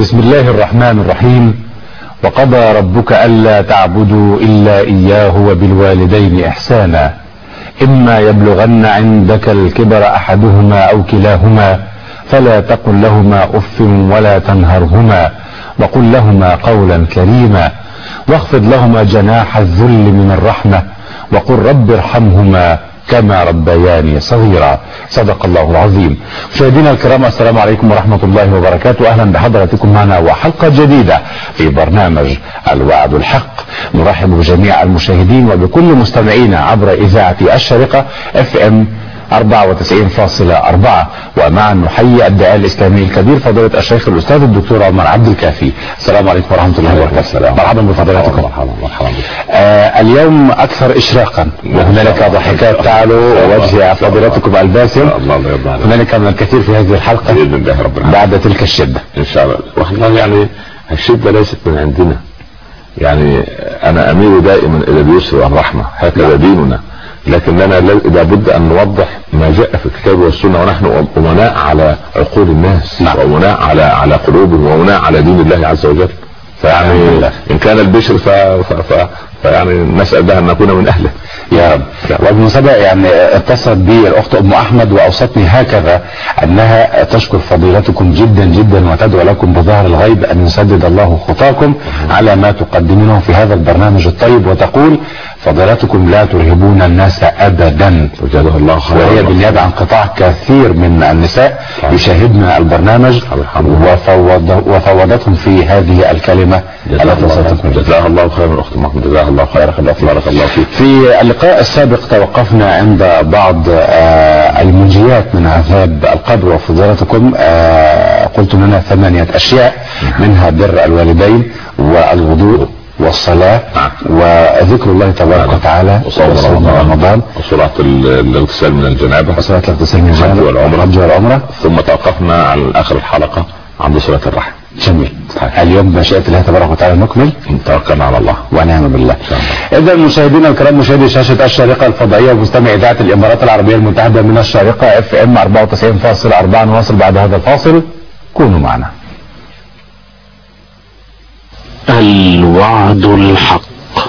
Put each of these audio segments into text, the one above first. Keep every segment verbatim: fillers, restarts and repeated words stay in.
بسم الله الرحمن الرحيم. وقضى ربك ألا تعبدوا إلا إياه وبالوالدين إحسانا إما يبلغن عندك الكبر أحدهما أو كلاهما فلا تقل لهما أف ولا تنهرهما وقل لهما قولا كريما واخفض لهما جناح الذل من الرحمة وقل رب ارحمهما كما ربياني صغيرا. صدق الله العظيم. مشاهدينا الكرام، السلام عليكم ورحمة الله وبركاته. أهلا بحضراتكم معنا وحلقة جديدة في برنامج الوعد الحق. نرحب بجميع المشاهدين وبكل مستمعينا عبر إذاعة الشارقة اف ام أربعة وتسعين فاصلة أربعة، ومعا نحيي الداعية الإسلامي الكبير فضيلة الشيخ الأستاذ الدكتور عمر عبد الكافي. السلام عليكم ورحمة الله وبركاته. مرحبا بفضيلتكم. مرحبا مرحبا. آه اليوم أكثر إشراقا، وهنالك ضحكات تعلو وجه فضيلتكم الباسم. الله يرضى عليك. هنالك من الكثير في هذه الحلقة بإذن الله رب العالمين بعد تلك الشدة إن شاء الله. والله يعني الشدة ليست من عندنا، يعني أنا أميل دائما إلى اليسر والرحمة، هكذا ديننا، لكننا لابد ان نوضح ما جاء في الكتاب والسنه، ونحن امناء على عقول الناس وامناء على على قلوبهم وامناء على دين الله عز وجل. فيعني ان كان البشر ف... ف... ف... فيعني نسال بها ان نكون من اهله يا رب. وبالمناسبة يعني اتصلت بي الاخت ام احمد واوصتني هكذا انها تشكر فضيلتكم جدا جدا وتدعو لكم بظهر الغيب ان يسدد الله خطاكم على ما تقدمونه في هذا البرنامج الطيب، وتقول فضيلتكم لا ترهبون الناس ابدا. وجزاها الله خيرا. وهي بالنيابه عن قطاع كثير من النساء يشاهدن البرنامج وفوض وفوضتهم في هذه الكلمه التي وصلتكم. جزاها الله خيرا اخت محمد، جزاها الله خيرا. بارك الله فيك. في اللقاء السابق توقفنا عند بعض آه المنجيات من عذاب القبر، وفضيلتكم آه قلتم لنا ثمانية اشياء، منها بر الوالدين والوضوء والصلاة وذكر الله تبارك وتعالى وصوم رمضان وصلاة الاغتسال من الجنابة وصلاة الاغتسال من الجنابة والعمرة والعمرة ثم توقفنا على اخر الحلقة عند صلة الرحم. جميل. اليوم بمشيئة الله تبارك وتعالى نكمل. توكلنا على الله ونعم بالله. إذا مشاهدينا الكرام، مشاهدي شاشة الشارقة الفضائية ومستمعي إذاعة الإمارات العربية المتحدة من الشارقة اف ام أربعة وتسعين فاصلة أربعة، نواصل بعد هذا الفاصل، كونوا معنا. الوعد الحق.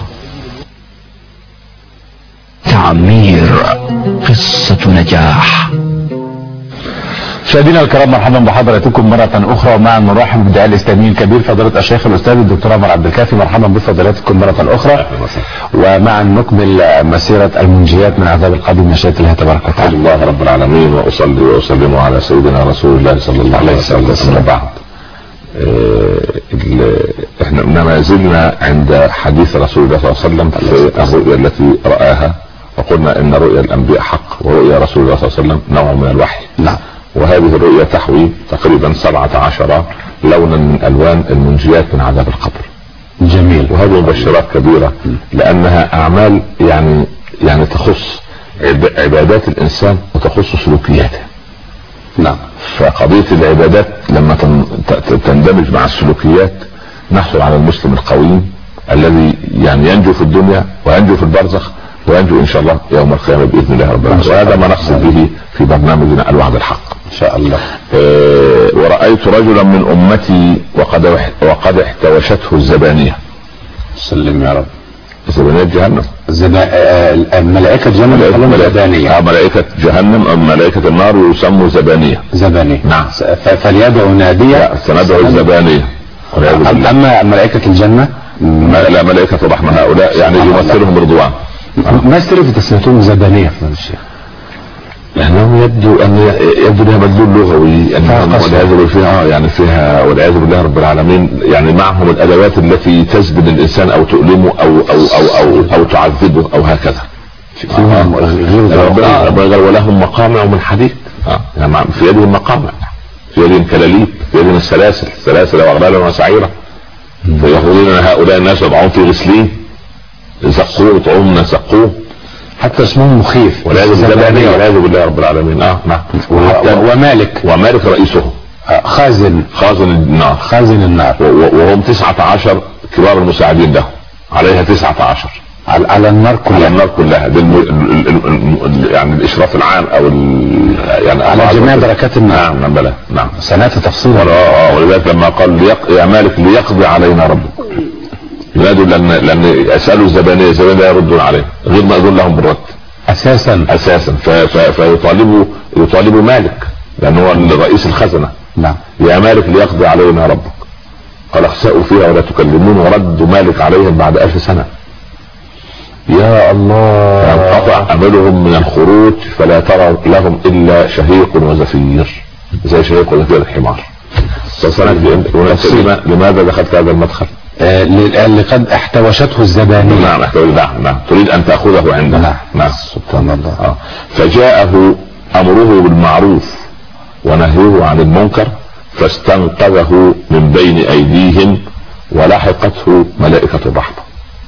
تعمير قصة نجاح. مشاهدينا الكرام، مرحبا بحضراتكم مرة أخرى، ومعا نرحب بالداعية الإسلامي الكبير فضيلة الشيخ الأستاذ الدكتور عمر عبد الكافي. مرحبا بفضيلتكم مرة أخرى، ومعا نكمل مسيرة المنجيات من عذاب القبر بمشيئة الله تبارك وتعالى. الله رب العالمين، وأصلي وأسلم على سيدنا رسول الله صلى الله عليه وسلم. بعد احنا ما زلنا عند حديث رسول الله صلى الله عليه وسلم في الرؤيا التي رآها، وقلنا ان رؤيا الانبياء حق ورؤيا رسول الله صلى الله عليه وسلم نوع من الوحي. نعم. وهذه الرؤيا تحوي تقريبا سبعة عشر لونا من الوان المنجيات من عذاب القبر. جميل. وهذه مبشرات كبيرة لانها اعمال يعني يعني تخص عبادات الانسان وتخص سلوكياته. نعم. فقضية العبادات لما تندمج مع السلوكيات نحصل على المسلم القويم الذي يعني ينجو في الدنيا وينجو في البرزخ وينجو ان شاء الله يوم القيامة باذن الله رب العالمين. وهذا ما نقصد به في برنامجنا الوعد الحق ان شاء الله. آه ورأيت رجلا من امتي وقد وقد احتوشته الزبانية. سلم يا رب. زبانية جهنم. زبا... آه ملائكة جهنم يسمون زبانية. اه ملائكة جهنم او ملائكة النار يسموا زبانية. زبانية. نعم. فليدعو نادية. سندعو الزبانية. اما ملائكة الجنة لا، ملائكة الرحمة هؤلاء يعني يمثلهم رضوان. ما استلف تسميتهم زبانية في الشيخ؟ لانهم يبدو ان يبدو لها مدلول لغوي انهم والعياذ بالله فيها يعني فيها والعياذ بالله رب العالمين يعني معهم الادوات التي تزبد الانسان او تؤلمه او او او او, أو تعذبه او هكذا. فيهم غير ولهم مقامع من حديد. اه يعني في يدهم مقامع، في يدهم كلاليب، في يدهم السلاسل سلاسل واغلال وسعيرة. فيأخذون هؤلاء الناس يضعون في غسلين زقوه طعومنا زقوه، حتى اسمهم مخيف والعياذ بالله رب العالمين. اه نعم. ومالك ومالك رئيسه خازن خازن النار خازن النار وهم تسعة عشر كبار المساعدين له، عليها تسعة عشر على, على النار كلها، على النار كلها. ده الم... ال... ال... ال... يعني الاشراف العام او ال... يعني على جميع دركات النار. نعم بلى نعم سنأتي تفصيلا. اه ولذلك لما قال ليق... يا مالك ليقضي علينا ربك، ينادوا لان لان يسالوا الزبانيه، الزبانيه لا يردون عليه غير ما يقول لهم بالرد اساسا اساسا ف... ف... فيطالبوا يطالبوا مالك لانه هو رئيس الخزنه. نعم. يا مالك ليقضي علينا ربك، قال اخسأوا فيها ولا تكلمون، وردوا مالك عليهم بعد ألف سنة. يا الله. فانقطع املهم من الخروج فلا ترى لهم الا شهيق وزفير، زي شهيق وزفير الحمار. لماذا دخلت هذا المدخل؟ آه لقد احتوشته الزبانية. نعم نعم نعم تريد ان تأخذه عندنا. نعم نعم سبحان الله. آه. فجاءه امره بالمعروف ونهيه عن المنكر فاستنقذه من بين ايديهم ولحقته ملائكة الرحمة.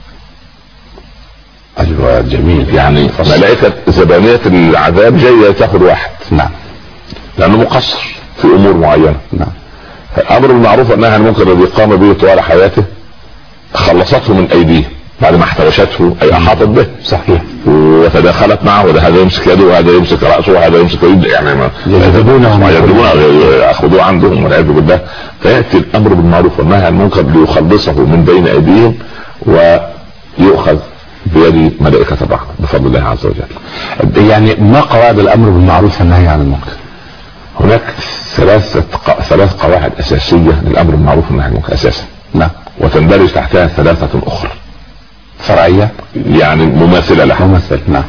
ايوه جميل. يعني ملائكة زبانية العذاب جاية تاخذ واحد. نعم. لانه مقصر في امور معينة. نعم. الامر بالمعروف والنهي عن المنكر الذي قام به طوال حياته خلصته من ايديه بعد ما احتوشته اي احاطت به. صحيح. وتداخلت معه، وده هذا يمسك يده وهذا يمسك راسه وهذا يمسك يده، يعني يجذبونه يجذبونه ياخذوه عندهم والعياذ بالله. فياتي الامر بالمعروف والنهي عن المنكر ليخلصه من بين ايديهم ويؤخذ بيد ملائكة الرحمة بفضل الله عز وجل. يعني ما قواعد الامر بالمعروف والنهي عن المنكر؟ هناك ثلاثة ثلاث قواعد اساسية للامر بالمعروف والنهي عن المنكر اساسا. نعم. وتندرج تحتها ثلاثة اخرى فرعية يعني مماثلة لها. مماثل. نعم.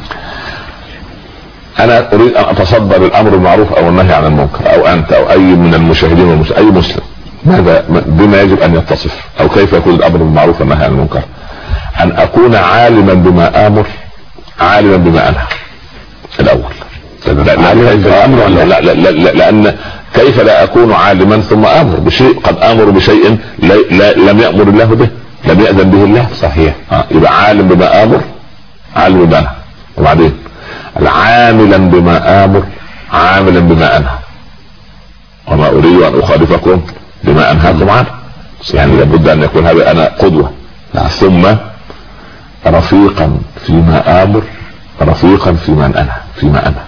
انا اريد ان اتصدر الامر بالمعروف او النهي عن المنكر، او انت او اي من المشاهدين والمسلمين اي مسلم، ماذا بما يجب ان يتصف او كيف يكون الامر بالمعروف والنهي عن المنكر؟ ان اكون عالما بما امر عالما بما انهى الاول. عالما بالامر لا لا, لا, لا, لا لان كيف لا اكون عالما ثم امر بشيء قد امر بشيء لا لا لم يامر الله به، لم يأذن به الله. صحيح. آه. يبقى عالم بما امر عالم بما انهى. وبعدين العاملا بما امر عاملا بما انهى، وما اريد ان اخالفكم بما انهاكم عنه. يعني لابد ان يكون هذا انا قدوة. نعم. ثم رفيقا فيما امر رفيقا فيما انهى فيما انهى.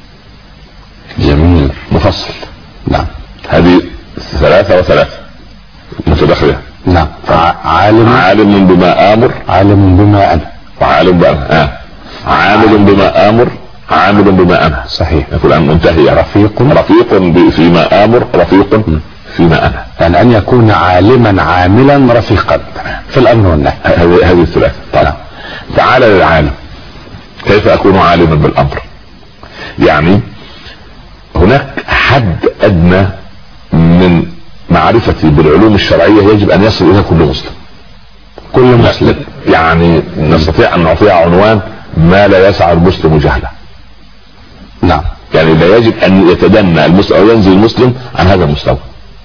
جميل. مفصل. نعم. هذه ثلاثة وثلاثة متداخلة. نعم. عالم عالم بما امر عالم بما انهى وعالم بما آه. عامل بما امر عامل بما انهى. صحيح. يقول ان منتهي. رفيق رفيق فيما امر رفيق فيما انهى. يعني ان يكون عالما عاملا رفيقا في الامر والنهي. هذه الثلاثة. طبعا تعال للعالم. كيف اكون عالما بالامر؟ يعني هناك حد ادنى من معرفتي بالعلوم الشرعية يجب ان يصل اليها كل مسلم. كل مسلم. يعني نستطيع ان نعطيها عنوان ما لا يسع المسلم جهله. نعم. يعني لا يجب ان يتدنى المسلم او ينزل المسلم عن هذا المستوى.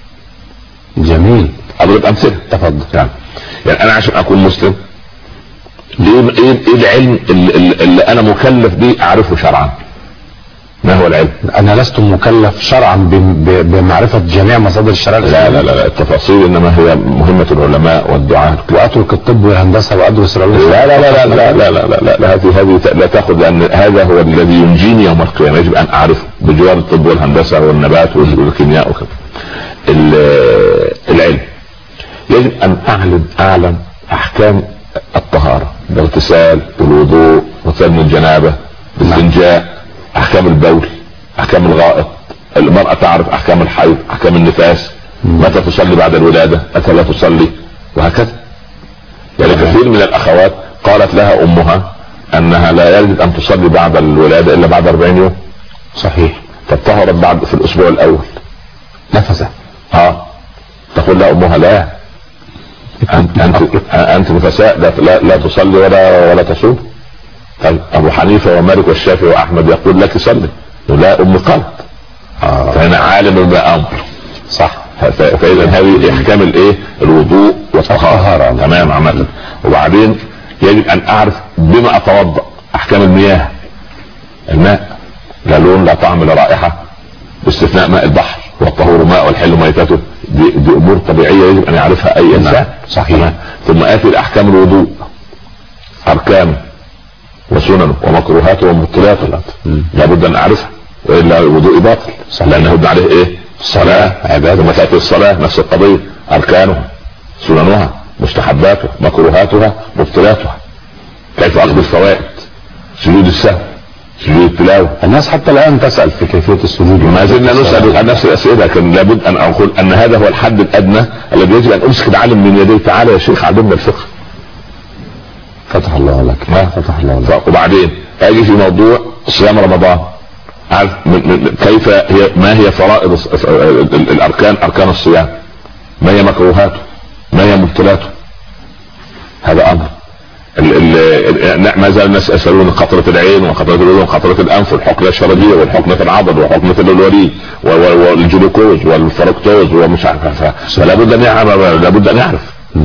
جميل. اضرب امثله. تفضل. يعني, يعني انا عشان اكون مسلم ايه ايه العلم اللي, اللي انا مكلف به اعرفه شرعا؟ ما هو العلم؟ انا لست مكلف شرعا بمعرفة جميع مصادر الشرع. لا لا لا التفاصيل انما هي مهمة العلماء والدعاة. واترك الطب والهندسة وادرس العلوم. لا لا لا لا لا لا لا لا هذه هذه لا تاخذ، لان هذا هو الذي ينجيني يوم القيامة. يجب ان اعرفه بجوار الطب والهندسة والنبات والكيمياء وكذا. العلم يجب ان اعلم اعلم احكام الطهارة، الاغتسال والوضوء وغسل من الجنابة الاستنجاء، احكام البول، احكام الغائط، المرأة تعرف احكام الحيض، احكام النفاس، متى تصلي بعد الولادة، متى لا تصلي، وهكذا. يعني كثير من الاخوات قالت لها امها انها لا يجب ان تصلي بعد الولادة الا بعد أربعين يوم. صحيح. فطهرت بعد في الاسبوع الاول نفسه. اه تقول لها امها لا انت انت انت نفساء لا, لا تصلي ولا ولا تصوم. طيب ابو حنيفة ومالك والشافعي واحمد يقول لك صلي، لا ام قلب. آه. فهنا عالم بما امر. صح. فاذا هذه احكام الايه الوضوء والطهارة. تمام عملا. وبعدين يجب ان اعرف بما اتوضا، احكام المياه، الماء لا لون لا طعم لا رائحة باستثناء ماء البحر والطهور ماء والحل ميتته. دي, دي امور طبيعية يجب ان يعرفها اي انسان. صحيح. ثم اتي الاحكام الوضوء اركانه وسننه ومكروهاته ومبطلاته لابد ان اعرفها، والا وضوء باطل، لانه يبنى عليه ايه؟ الصلاه عباده. ثم تاتي الصلاه نفس القضيه، اركانها سننها مستحباتها مكروهاتها مبطلاتها. كيف اخذ الفوائد؟ سجود السهو، سجود التلاوه. الناس حتى الان تسال في كيفيه السجود، ما زلنا نسال عن نفس الاسئله، لكن لابد ان اقول ان هذا هو الحد الادنى الذي يجب ان امسك العالم من يديه. تعالى يا شيخ علمنا الفقه. فتح الله لك. ما فتح الله لك. وبعدين اجي في موضوع صيام رمضان، عارف كيف هي، ما هي فرائض الاركان، اركان الصيام، ما هي مكروهاته، ما هي مبطلاته. هذا امر. ما زال الناس يسالون قطره العين وقطره الاذن وقطره الانف والحقنه الشرجيه والحقنه العضل وحقنه الوريد والجلوكوز والفركتوز ومش عارف. فلا بد ان يعرف، لابد ان يعرف.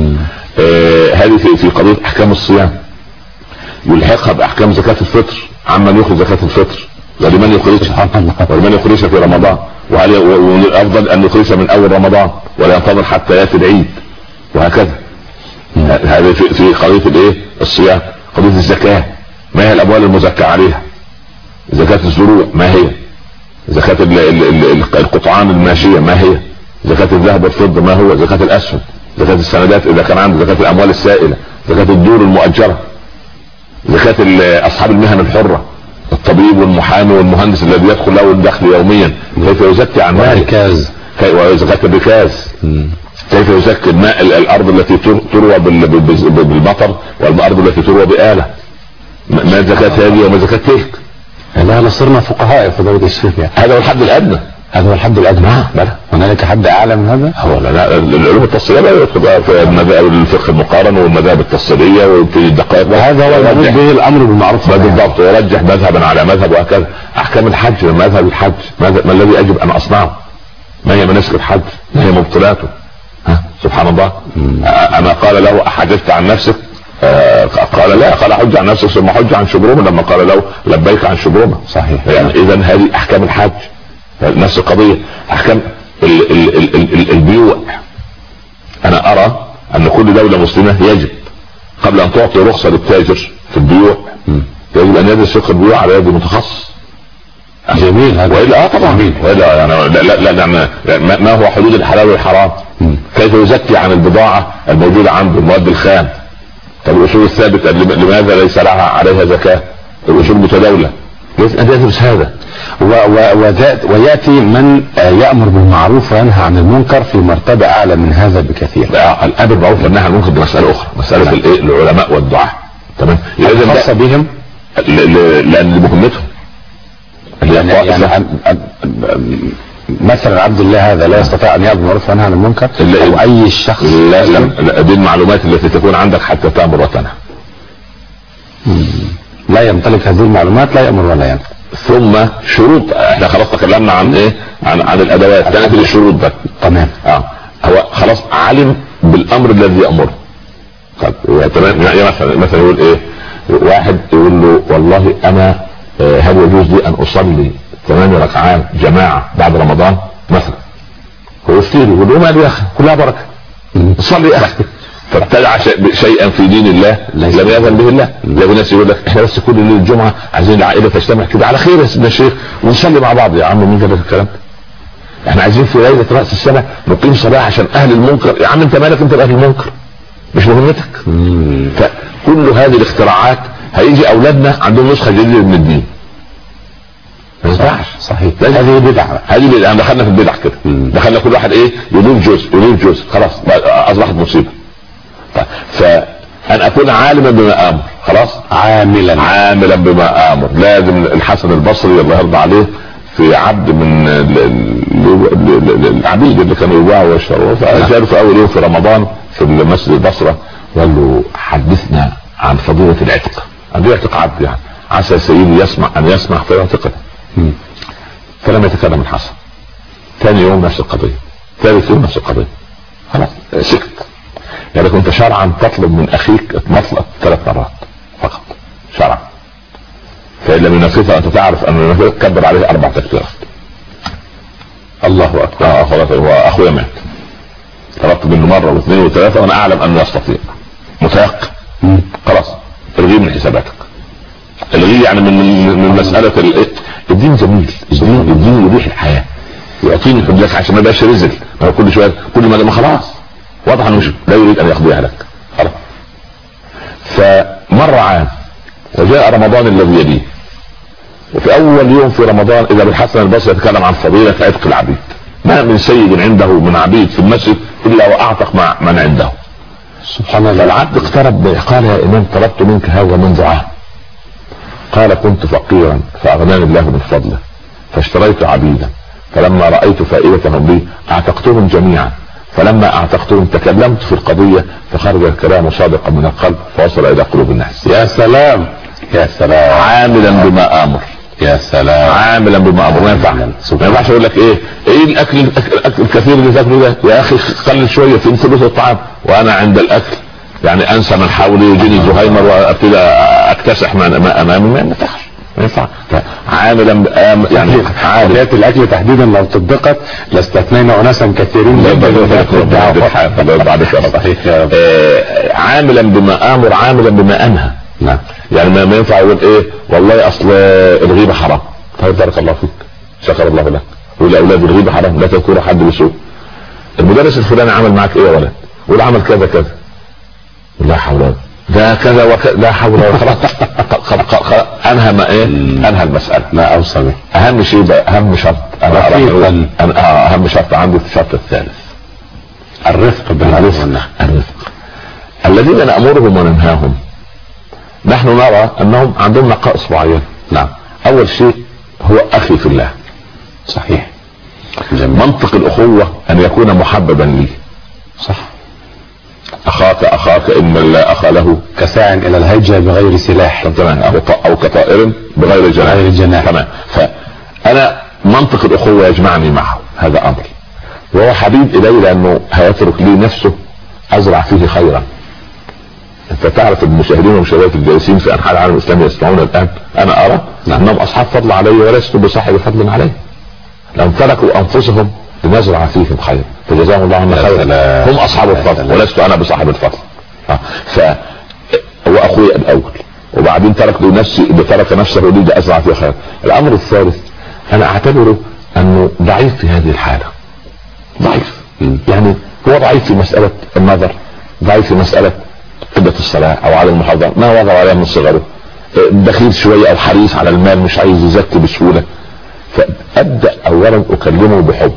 آه هذه في, في قضيه احكام الصيام، يلحقها باحكام زكاه الفطر عمن يخرج زكاه الفطر ولمن يخرجها ولمن يخرجها في رمضان، وهل الافضل ان يخرجها من اول رمضان ولا ينتظر حتى ياتي العيد، وهكذا. هذا في, في قضيه الايه؟ الصيام. قضيه الزكاه، ما هي الاموال المزكى عليها؟ زكاه الزروع ما هي؟ زكاه القطعان الماشيه ما هي؟ زكاه الذهب والفضه ما هو؟ زكاه الاسهم، زكاه السندات اذا كان عنده، زكاه الاموال السائله، زكاه الدور المؤجره، زكاه اصحاب المهن الحره، الطبيب والمحامي والمهندس الذي يدخل له الدخل يوميا كيف يزكي عن ماله؟ الركاز، وزكاه الركاز، كيف يزكي الماء الارض التي تروى بالمطر والارض التي تروى بآلة، ما زكاة هذه وما زكاة تلك. لا صرنا فقهاء في دولة الشيخ. هذا هو الحد الادنى، هذا هو الحد الادنى. بلى هنالك حد اعلى من هذا؟ هو لا، العلوم التفصيليه لا يدخل في المذاهب، الفقه المقارن والمذاهب التفصيليه وفي الدقائق، وهذا هو المراد به الامر بالمعروف بالضبط، ويرجح مذهبا على مذهب وهكذا. احكام الحج، مذهب الحج ما الذي يجب ان اصنعه؟ ما هي مناسك الحج؟ ما هي مبطلاته؟ ها سبحان الله. اما قال له احججت عن نفسك؟ آه قال لا، قال حج عن نفسك ثم حج عن شبرمه لما قال له لبيك عن شبرمه. صحيح. يعني اذا هذه احكام الحج نفس القضيه. احكام ال ال ال ال ال البيوع، انا ارى ان كل دوله مسلمه يجب قبل ان تعطي رخصه للتاجر في البيوع يجب ان يدرس فقه البيوع على يد متخصص. جميل هذا. والا اه طبعا جميل. والا يعني لا لا, لا, لا ما هو حدود الحلال والحرام؟ م. كيف يزكي عن البضاعه الموجوده عنده، المواد الخام. طب الاصول الثابته لماذا ليس لها عليها زكاه؟ الاصول متداوله، لازم ان يدرس هذا. وياتي من يامر بالمعروف وينهى عن المنكر في مرتبه اعلى من هذا بكثير. الامر بالمعروف والنهي عن المنكر دي مساله اخرى، مساله الايه؟ العلماء والدعاة. تمام. خاصه بهم لان مهمتهم يعني, يعني مثلا عبد الله هذا لا يستطيع ان يامر بالمعروف وينهى عن المنكر، او اي شخص. لا لا، دي المعلومات التي تكون عندك حتى تامر وتنهى. لا يمتلك هذه المعلومات لا يامر ولا ينهى. ثم شروط، احنا خلاص تكلمنا عن ايه؟ عن عن الادوات، كانت الشروط بقى. تمام. اه هو خلاص علم بالامر الذي يامره. طب تمام. يعني مثلا مثلا يقول ايه؟ واحد يقول له والله انا آه هل يجوز لي ان اصلي ثمان ركعات جماعه بعد رمضان مثلا؟ هو يفتي يقول له مال يا اخي كلها بركه، صلي يا اخي. فابتدع شيئا في دين الله لم يأذن به الله. لو ناس يقول لك احنا بس كل ليله الجمعه عايزين العائله تجتمع كده على خير يا سيدنا الشيخ ونصلي مع بعض. يا عم مين قال لك الكلام؟ احنا عايزين في ليله راس السنه نقيم صلاه عشان اهل المنكر. يا عم انت مالك انت باهل المنكر؟ مش مهمتك. فكل هذه الاختراعات هيجي اولادنا عندهم نسخه جديده من الدين. ما ينفعش. صحيح. هذه بدعه، هذه بدعه. دخلنا في البدع كده، دخلنا كل واحد ايه يضيف جزء يضيف جزء، خلاص اصبحت مصيبه. فأن أكون عالما بما آمر، خلاص عاملا عاملا بما آمر. لازم الحسن البصري الله يرضى عليه في عبد من العبيد اللي كانوا يباعوا ويشتروا، فجاءوا في أول يوم في رمضان في مسجد البصرة وقال له حدثنا عن فضيلة العتق. عنده يعتق عبد يعني عسى سيدي يسمع أن يسمع فيعتقه. فلم يتكلم الحسن. ثاني يوم نفس القضية، ثالث يوم نفس القضية، خلاص سكت. يعني كنت شرعا تطلب من اخيك مطلق ثلاث مرات فقط شرعا، فان لم ينفذها انت تعرف ان ينفذها كبر عليه اربع تكبيرات. الله اكبر. اه خلاص هو اخويا مات، طلبت منه مره واثنين وثلاثه وانا اعلم انه يستطيع، متيقن خلاص الغيه من حساباتك. الغيه يعني من من مساله الدين جميل. الدين الدين يريح الحياه، يعطيني حجتك عشان ما يبقاش رزل. ما كل شويه كل ما خلاص واضح انه لا يريد ان يقضيها لك خلاص. فمر عام وجاء رمضان الذي يليه، وفي اول يوم في رمضان اذا بالحسن البصري يتكلم عن فضيله عتق العبيد. ما من سيد عنده من عبيد في المسجد الا واعتق مع من عنده. سبحان الله. العبد اقترب قال يا امام طلبت منك هذا منذ عام. قال كنت فقيرا فاغناني الله من فضله فاشتريت عبيدا، فلما رايت فائدتهم لي اعتقتهم جميعا، فلما اعتقتهم تكلمت في القضيه فخرج الكلام صادقا من القلب فوصل الى قلوب الناس. يا سلام يا سلام. عاملا بما امر. يا سلام. عاملا بما امر. ما ينفع ما ينفعش اقول لك ايه ايه الاكل الاكل الكثير اللي تاكله ده يا اخي قلل شويه في ثلث الطعام، وانا عند الاكل يعني انسى من حولي يجيني زهايمر وابتدي اكتسح ما امامي. ما ينفعش ما ينفع. عاملا يعني عادات الاكل تحديدا لو طبقت لاستثنينا اناسا كثيرين بعد صحيح. عاملا بما امر عاملا بما انهى. نعم. يعني ما ينفع يقول ايه والله اصل الغيبه حرام. طيب بارك الله فيك شكر الله لك. يقول اولاد الغيبه حرام لا تذكروا حد بسوء. المدرس الفلاني عمل معك ايه يا ولد؟ يقول عمل كذا كذا. لا حول ولا ده كذا وكذا لا حول ولا قوه. انهى ما ايه؟ انهى المساله. ما اوصى به. اهم شيء بقى اهم شرط انا انا اهم شرط عندي الشرط الثالث الرفق بالمعروف والنهي. الرفق. الذين نامرهم وننهاهم نحن نرى انهم عندهم نقائص معينه. نعم. اول شيء هو اخي في الله. صحيح. منطق الاخوه ان يكون محببا لي. صح. اخاك اخاك ان لا اخ له كساع الى الهجة بغير سلاح. تمام. او كطائر بغير جناح. بغير جناح. تمام. فانا منطق الاخوه يجمعني معه هذا امر، وهو حبيب الي لانه هيترك لي نفسه ازرع فيه خيرا. انت تعرف المشاهدين والمشاهدات الجالسين في انحاء العالم الاسلامي يسمعون الان انا ارى انهم اصحاب فضل علي ولست بصاحب فضل علي. لو تركوا انفسهم لنزرع فيهم خير فجزاهم الله عنا خيرا. هم اصحاب الفضل ولست انا بصاحب الفضل. ف هو اخوي الاول وبعدين ترك له نفسي ترك نفسه لي ازرع فيه خير. الامر الثالث انا اعتبره انه ضعيف في هذه الحاله. ضعيف يعني هو ضعيف في مساله النظر، ضعيف في مساله قلة الصلاة او على المحاضرة ما وضع عليها من صغره، بخيل شوية او حريص على المال مش عايز يزكي بسهولة. فابدأ اولا اكلمه بحب،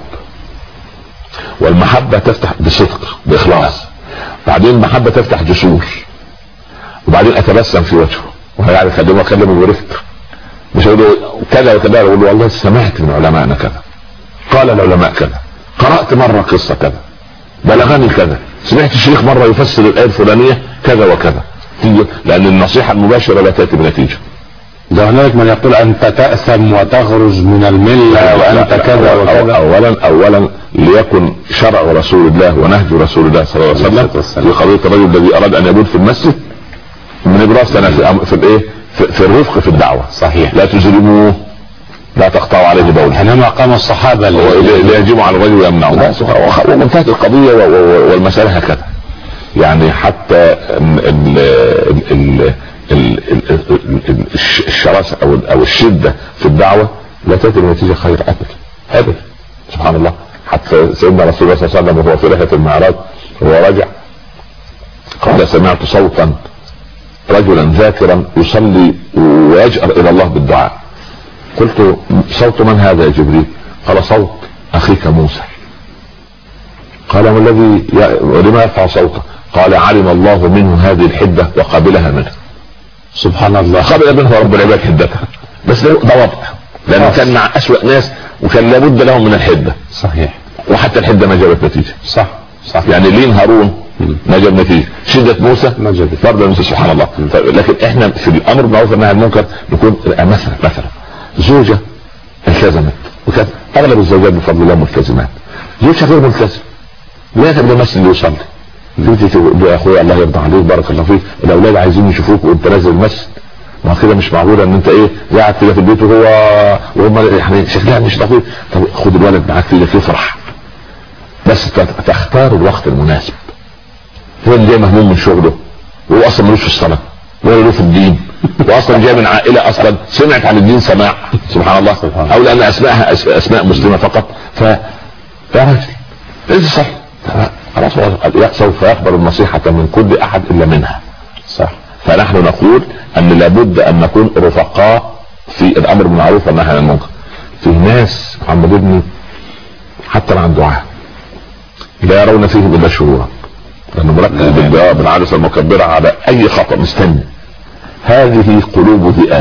والمحبة تفتح بصدق باخلاص، بعدين المحبة تفتح جسور، وبعدين اتبسم في وجهه وقاعد اكلمه اكلمه برفق. مش اقول له كذا وكذا، اقول له والله سمعت من علمائنا كذا، قال العلماء كذا، قرأت مرة قصة كذا، بلغني كذا، سمعت الشيخ مرة يفسر الآية الفلانية كذا وكذا. لأن النصيحة المباشرة لا تأتي بنتيجة. ده هناك من يقول أنت تأثم وتخرج من الملة وأنت كذا وكذا. أولا أولا ليكن شرع رسول الله ونهج رسول الله صلى الله عليه وسلم في قضية الرجل الذي أراد أن يبول في المسجد من إبراز سنة في, في الإيه في, في الرفق في الدعوة. صحيح. لا تجرموه لا تقطعوا عليه بول. حينما قام الصحابة ليجمعوا على الرجل ويمنعوا وانتهت القضية والمسألة هكذا. يعني حتى الشراسة او او الشدة في الدعوة لا تأتي بنتيجة خير ابدا ابدا. سبحان الله. حتى سيدنا رسول الله صلى الله عليه وسلم وهو في رحلة المعراج وهو راجع قال سمعت صوتا رجلا ذاكرا يصلي ويجأر الى الله بالدعاء. قلت صوت من هذا يا جبريل؟ قال صوت اخيك موسى. قال ما الذي لما يرفع صوته؟ قال علم الله منه هذه الحدة وقابلها منه. سبحان الله. قابل منه رب العباد حدتها، بس ده وضع لانه كان مع اسوأ ناس وكان لابد لهم من الحدة. صحيح. وحتى الحدة ما جابت نتيجة. صح صح. يعني لين هارون ما جاب نتيجة، شدة موسى ما جابت برضه. سبحان الله. لكن احنا في الامر بالمعروف والنهي عن المنكر نكون مثلا مثلا زوجة التزمت وكانت اغلب الزوجات بفضل الله ملتزمات، زوجها غير ملتزم لا تبقى مسجد اللي يصلي يا اخويا الله يرضى عليك بارك الله فيك الاولاد عايزين يشوفوك وانت نازل المسجد. ما كده مش معقوله ان انت ايه قاعد كده في البيت وهو وهم يعني شكلها مش لطيف. طب خد الولد معاك كده يفرح، بس تختار الوقت المناسب. هو اللي جاي مهموم من شغله وهو اصلا ملوش في الصلاه ولا له في الدين، واصلا جاي من عائله اصلا سمعت عن الدين سماع سبحان الله، او لان اسمائها اسماء مسلمه فقط. ف يا راجل ليس صح، خلاص سوف يقبل النصيحه من كل احد الا منها. صح. فنحن نقول ان لابد ان نكون رفقاء في الامر بالمعروف والنهي عن المنكر. في ناس محمد ابني حتى مع الدعاء لا يرون فيه الا شرورا، لانه مركز بالعدسه المكبره على اي خطا مستني. هذه قلوب ذئاب،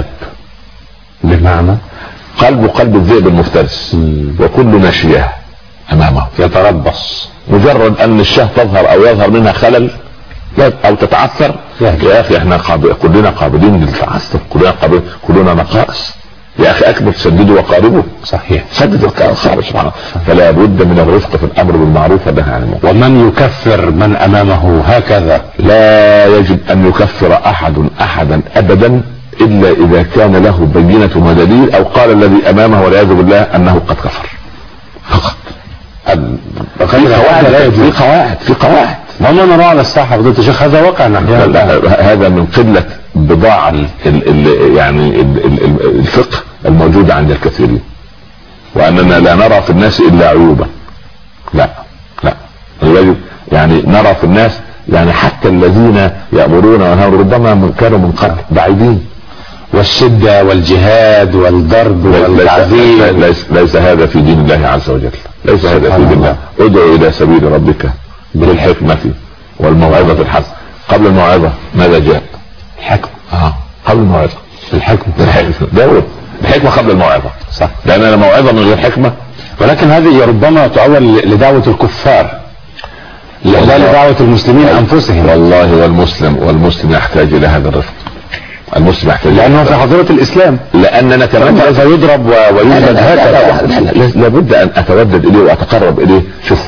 بمعنى قلب قلب الذئب المفترس، وكل ناشياه امامه يتربص، مجرد ان الشاه تظهر او يظهر منها خلل او تتعثر، يا اخي احنا قابل كلنا قابلين للتعثر، كلنا قابلين، كلنا نقائص يا اخي، اكبر سددوا وقاربوا. صحيح، سدد وقارب سبحان الله. فلا بد من الرفق في الامر بالمعروف والنهي عن المنكر. ومن يكفر من امامه هكذا؟ لا يجب ان يكفر احد احدا ابدا الا اذا كان له بينة ودليل، او قال الذي امامه والعياذ بالله انه قد كفر فقط. في قواعد في قواعد في قواعد وما نرى على الساحه فضيلة الشيخ هذا واقع احيانا. هذا من قله بضاعة ال ال يعني ال ال الفقه الموجودة عند الكثيرين، واننا لا نرى في الناس الا عيوبا. لا لا يجب يعني نرى في الناس يعني حتى الذين يأمرون وينهون ربما كانوا من قبل بعيدين. والشدة والجهاد والضرب والتعذيب ليس, ليس هذا في دين الله عز وجل، ليس هذا في دين الله. ادعو الى سبيل ربك بالحكمة والموعظة الحسنة. قبل الموعظة ماذا جاء؟ الحكمة. اه قبل الموعظة الحكمة. الحكمة داود الحكمة قبل الموعظة. صح، لان الموعظة من غير حكمة. ولكن هذه ربما تعول لدعوة الكفار لا لدعوة المسلمين انفسهم. والله والمسلم والمسلم يحتاج الى هذا الرفق. المسلم يحتاج لانه في حضرة الاسلام، لاننا كمان ليس يضرب ويوجد هكذا. لابد ان اتودد اليه واتقرب اليه. شوف،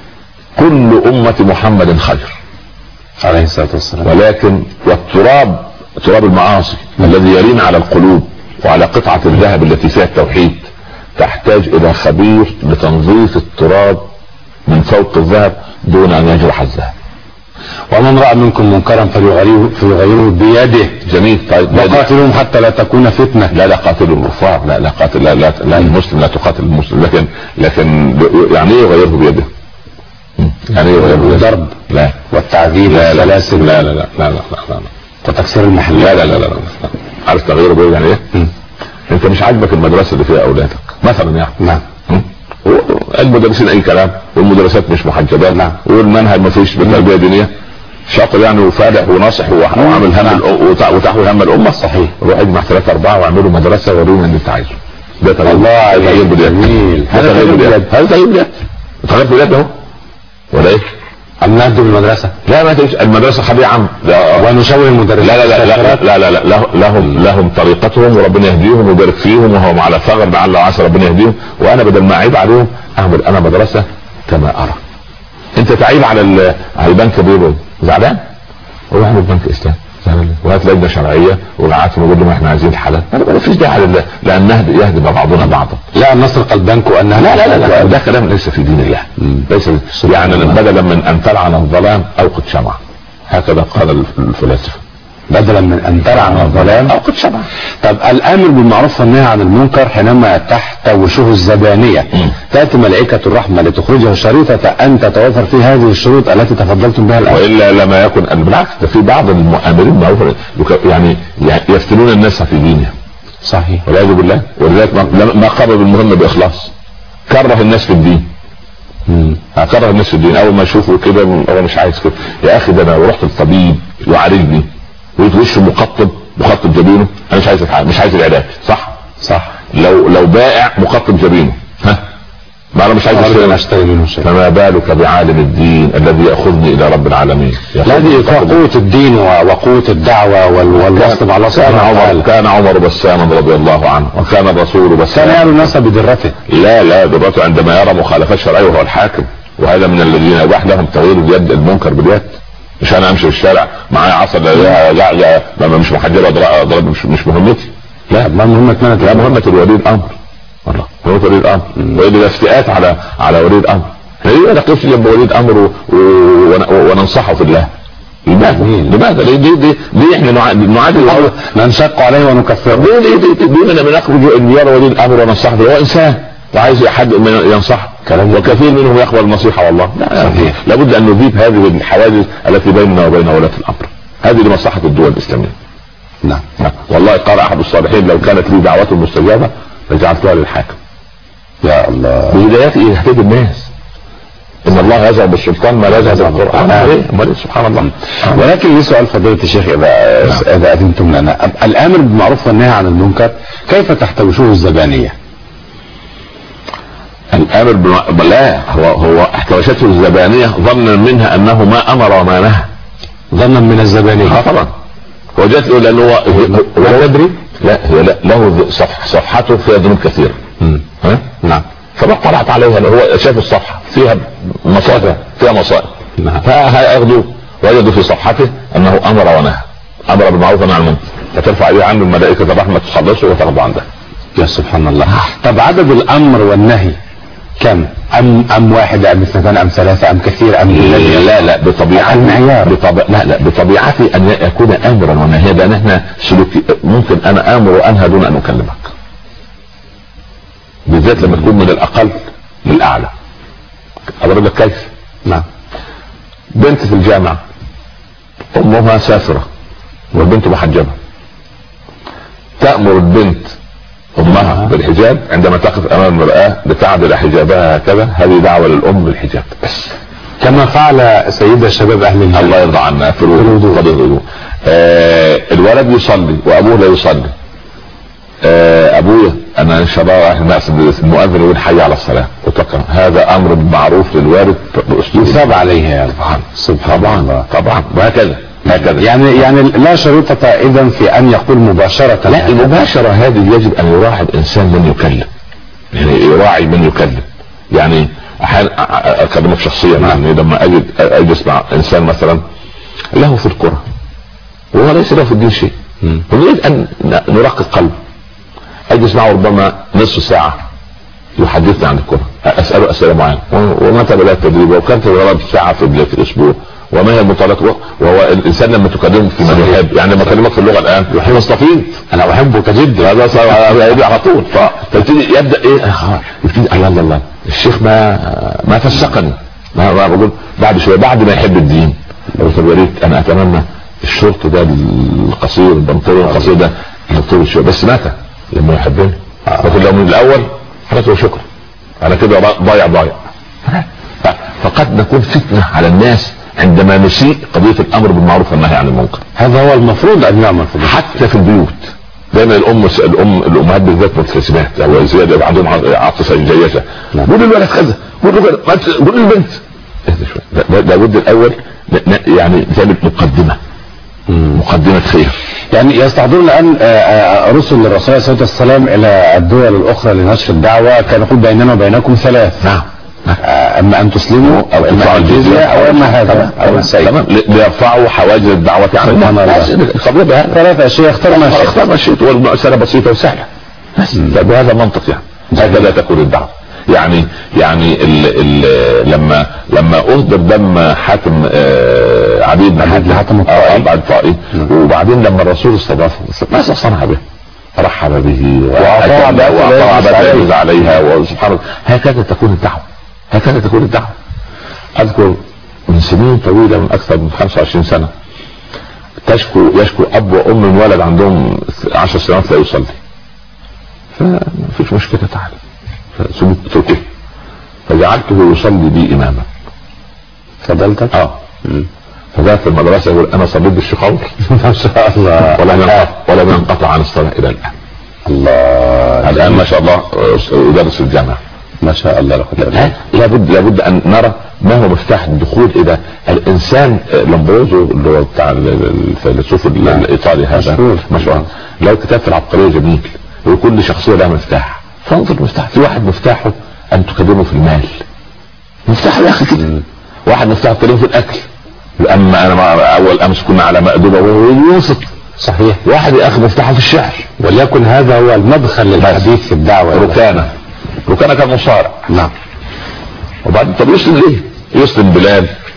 كل امة محمد خير عليه الصلاة والسلام، ولكن والتراب تراب المعاصي الذي يرين على القلوب وعلى قطعة الذهب التي فيها التوحيد تحتاج الى خبير لتنظيف التراب من فوق الذهب دون ان يجرح الذهب. ومن رأى منكم منكرا فليغيره فليغيره بيده. جميل. طيب وقاتلهم حتى لا تكون فتنة. لا لا قاتلوا الكفار، لا لا قاتل لا لا, لا المسلم لا تقاتل المسلم، لكن لكن يعني ايه يغيره بيده؟ يعني ايه يغيره بيده؟ الضرب لا والتعذيب والسلاسل لا لا لا لا لا لا لا وتكسير المحلات. لا لا لا لا لا عارف تغييره بيده يعني ايه؟ انت مش عاجبك المدرسة اللي فيها اولادك مثلا يعني؟ نعم. المدرسين اي كلام، والمدرسات مش محجبات، نعم، والمنهج ما فيش بتربيه دينيه، شاطر يعني وفالح وناصح وعامل هم نعم. وتحوي هم الامه. صحيح. روح اجمع ثلاثة اربعة واعملوا مدرسه وريهم اللي انت عايزه. ده تغيير. الله تغيير جميل. هذا تغيير بلاد، هذا تغيير بلاد. تغيير بلاد اهو ولا ايه؟ أم نهدم المدرسة؟ لا ما تمشي المدرسة خليها عم ونشوه المدرسين. لا لا لا لا لا لا, لا, لا لهم لهم طريقتهم وربنا يهديهم ويبارك فيهم وهم على ثغر لعل وعسى ربنا يهديهم. وانا بدل ما اعيب عليهم اعمل انا مدرسة كما ارى. انت تعيب على على البنك بيقول زعلان؟ روح اعمل بنك اسلام وهات لجنه شرعيه وقعدتهم وقول لهم احنا عايزين الحلال. انا ما فيش داعي لله لان نهدي يهدي بعضنا بعضا. لا نسرق البنك وانها لا لا لا, لا ده كلام ليس في دين الله. ليس يعني بدلا من ان تلعن الظلام اوقد شمعة، هكذا قال الفلاسفه. بدلا من ان تلعن الظلام اوقد شمعة. طب الامر بالمعروف والنهي عن المنكر حينما تحتوشه الزبانيه تاتي ملائكه الرحمه لتخرجه شريطه ان تتوفر في هذه الشروط التي تفضلتم بها الان. والا لما يكن بالعكس، ده في بعض المؤامرين معروف يعني يفتنون الناس في دينهم. صحيح والعياذ بالله. ولذلك ما قرر المهمه باخلاص، كره الناس في الدين. امم كره الناس في الدين. اول ما يشوفوا كده هو مش عايز كده. يا اخي ده انا رحت للطبيب يعالجني وشه مقطب مقطب جبينه، انا مش عايز مش عايز العلاج. صح صح. لو لو بائع مقطب جبينه ها ما انا مش عايز اشتري منه شيء، فما بالك بعالم الدين الذي ياخذني الى رب العالمين. هذه قوة الدين وقوة الدعوة والوصل مع الله سبحانه وتعالى. كان عمر بساما رضي الله عنه وكان الرسول بساما. كان يرى الناس بدرته. لا لا درته عندما يرى مخالفات شرعيه وهو الحاكم، وهذا من الذين يباح لهم تغيير اليد المنكر باليد. مش انا امشي في الشارع معايا عصا لا لا لا مش محجبه اضرب مش مش مهمتي. لا ما مهمة من لا مهمة الولي الامر. والله مهمة ولي الامر. واذا افتئات على على ولي الامر ليه نقف جنب ولي الامر وننصحه في الله. لماذا؟ لماذا؟ ليه دي دي دي احنا نعادل ننشق عليه ونكفره؟ ليه ليه دي ديننا بنخرج ان يرى ولي الامر ونصحه، هو انسان وعايز حد ينصح، وكثير منهم يقبل النصيحه والله. لا لابد ان نذيب هذه الحواجز التي بيننا وبين ولاة الامر، هذه لمصلحه الدول الاسلاميه. نعم. والله قال احد الصالحين لو كانت لي دعوة مستجابة لجعلتها للحاكم. يا الله. بهدايته يهتدي الناس. ان الله يذهب بالسلطان ما لا يذهب بالقرآن. ايه سبحان الله. ولكن لي سؤال فضيلة الشيخ اذا اذا اذنتم لنا، الامر بالمعروف والنهي عن المنكر كيف تحتوشه الزبانية؟ الامر بالمعروف لا هو هو احتوشته الزبانية ظنا منها انه ما امر وما نهى. ظنا من الزبانية. اه طبعا. وجدت له لان هو لا تدري؟ لا هي لا له صفح صفحته فيها ذنوب كثيرة. ها؟ نعم. فما طلعت عليها، هو شاف الصفحة فيها مصائب فيها مصائب. نعم. فهياخذوا وجدوا في صفحته انه امر ونهى، امر بالمعروف ونهى عن المنكر، فترفع ايديه عنه الملائكة الرحمة تخلصه وتاخذه عنده. يا سبحان الله. طب عدد الامر والنهي كم؟ ام ام واحد ام اثنتان ام ثلاثة ام كثير ام لا لا بطبيعة المعيار بطبيعة لا لا بطبيعتي ان يكون امرا ونهيا، لان احنا سلوكي ممكن انا امر وانهى دون ان اكلمك، بالذات لما تكون من الاقل للاعلى. اضرب لك كيف؟ نعم. بنت في الجامعة امها سافرة والبنت محجبة، تأمر البنت امها بالحجاب عندما تقف امام المرآة لتعدل حجابها هكذا، هذه دعوة للام بالحجاب بس، كما فعل سيدة شباب اهل الجنة الله يرضى عنا في الوضوء. آه الولد يصلي وابوه لا يصلي. آه ابويا انا ان شاء الله رايح المؤذن يقول حي على الصلاة وتقرأ، هذا امر بالمعروف للوالد باسلوب يثاب عليه يعني. طبعا سبحان الله طبعا وهكذا هكذا. يعني يعني لا شروط اذا في ان يقول مباشرة. لا المباشرة هذه يجب ان يراعي الانسان من يكلم، يعني يراعي من يكلم. يعني احيانا اكلمك شخصيا، يعني لما اجد اجلس مع انسان مثلا له في الكرة وهو ليس له في الدين شيء، ونريد ان نرقق قلبه، اجلس معه ربما نصف ساعة يحدثني عن الكرة، اسأله اسئلة معينة، ومتى بدأت التدريب، وكانت الغرض ساعة في الاسبوع، وما هي المطالقة، وهو الانسان لما تكلمه في من يحب، يعني لما اكلمك في اللغة الان يحب مستفيد، انا احبك جدا هذا صار على طول. فابتدي يبدأ ايه يبتدي الله الله الله الشيخ ما ما فسقني، ما بقول بعد شوية بعد ما يحب الدين. يا ريت انا اتمنى الشرط ده القصير البنطلون القصير ده يطول شوية، بس متى لما يحبني، لكن لو من الاول خلاص وشكرا انا كده ضايع ضايع. فقد نكون فتنة على الناس عندما نسيء قضية الامر بالمعروف والنهي عن المنكر. هذا هو المفروض ان يعمل حتى في البيوت. دايما الام الام الامهات بالذات متسمات او زياده عندهم عاطفه جيشه، قول للولد كذا، قول له قول للبنت اهدى شويه. لابد الاول يعني تعمل مقدمه مقدمه خير. يعني يستحضرون الان رسل الرسول صلى الله عليه وسلم الى الدول الاخرى لنشر الدعوه، كان يقول بيننا وبينكم ثلاث، نعم، اما ان تسلموا او اما الجزية او اما هذا او السيد، تمام، ليرفعوا حواجز الدعوة عن الناس. ثلاث اشياء اختار ما شئت، اختار ما شئت، والمسألة بسيطة وسهلة بس. بهذا المنطق يعني هكذا تكون الدعوة. يعني يعني ال ال لما لما اصدر دم حاتم آه عبيد بن حاتم الطائي، وبعدين لما الرسول استضافه ماذا صنع به؟ رحب به وأطاع عليها، وسبحان الله هكذا تكون الدعوة، هكذا تكون الدعوة. اذكر من سنين طويلة، من اكثر من خمسة وعشرين سنة، تشكو يشكو اب وام من ولد عندهم عشر سنوات لا يصلي، فمفيش مشكلة تعالى اتركه، فجعلته يصلي بي اماما. فضلتك؟ اه فذات في المدرسة يقول انا صليت بالشيخ عمر ما شاء الله، ولم ينقطع ولم ينقطع عن الصلاة الى الان. الله الان ما شاء الله يدرس في الجامعة ما شاء الله. لابد لابد ان نرى ما هو مفتاح الدخول الى الانسان. لامبروزو اللي هو بتاع الفيلسوف الايطالي هذا مشهور، لو كتاب في العبقرية جميل، وكل شخصية لها مفتاح، فانظر مفتاح. في واحد مفتاحه ان تكلمه في المال، مفتاح يا اخي كده. واحد مفتاح تكلمه في الاكل، اما انا اول امس كنا على مأدبة وهو ينصت، صحيح. واحد يا اخي مفتاحه في الشعر، وليكن هذا هو المدخل للحديث في الدعوة. ركانة ركانة كان مصارع، نعم. وبعد طب يسلم ليه؟ يسلم بلال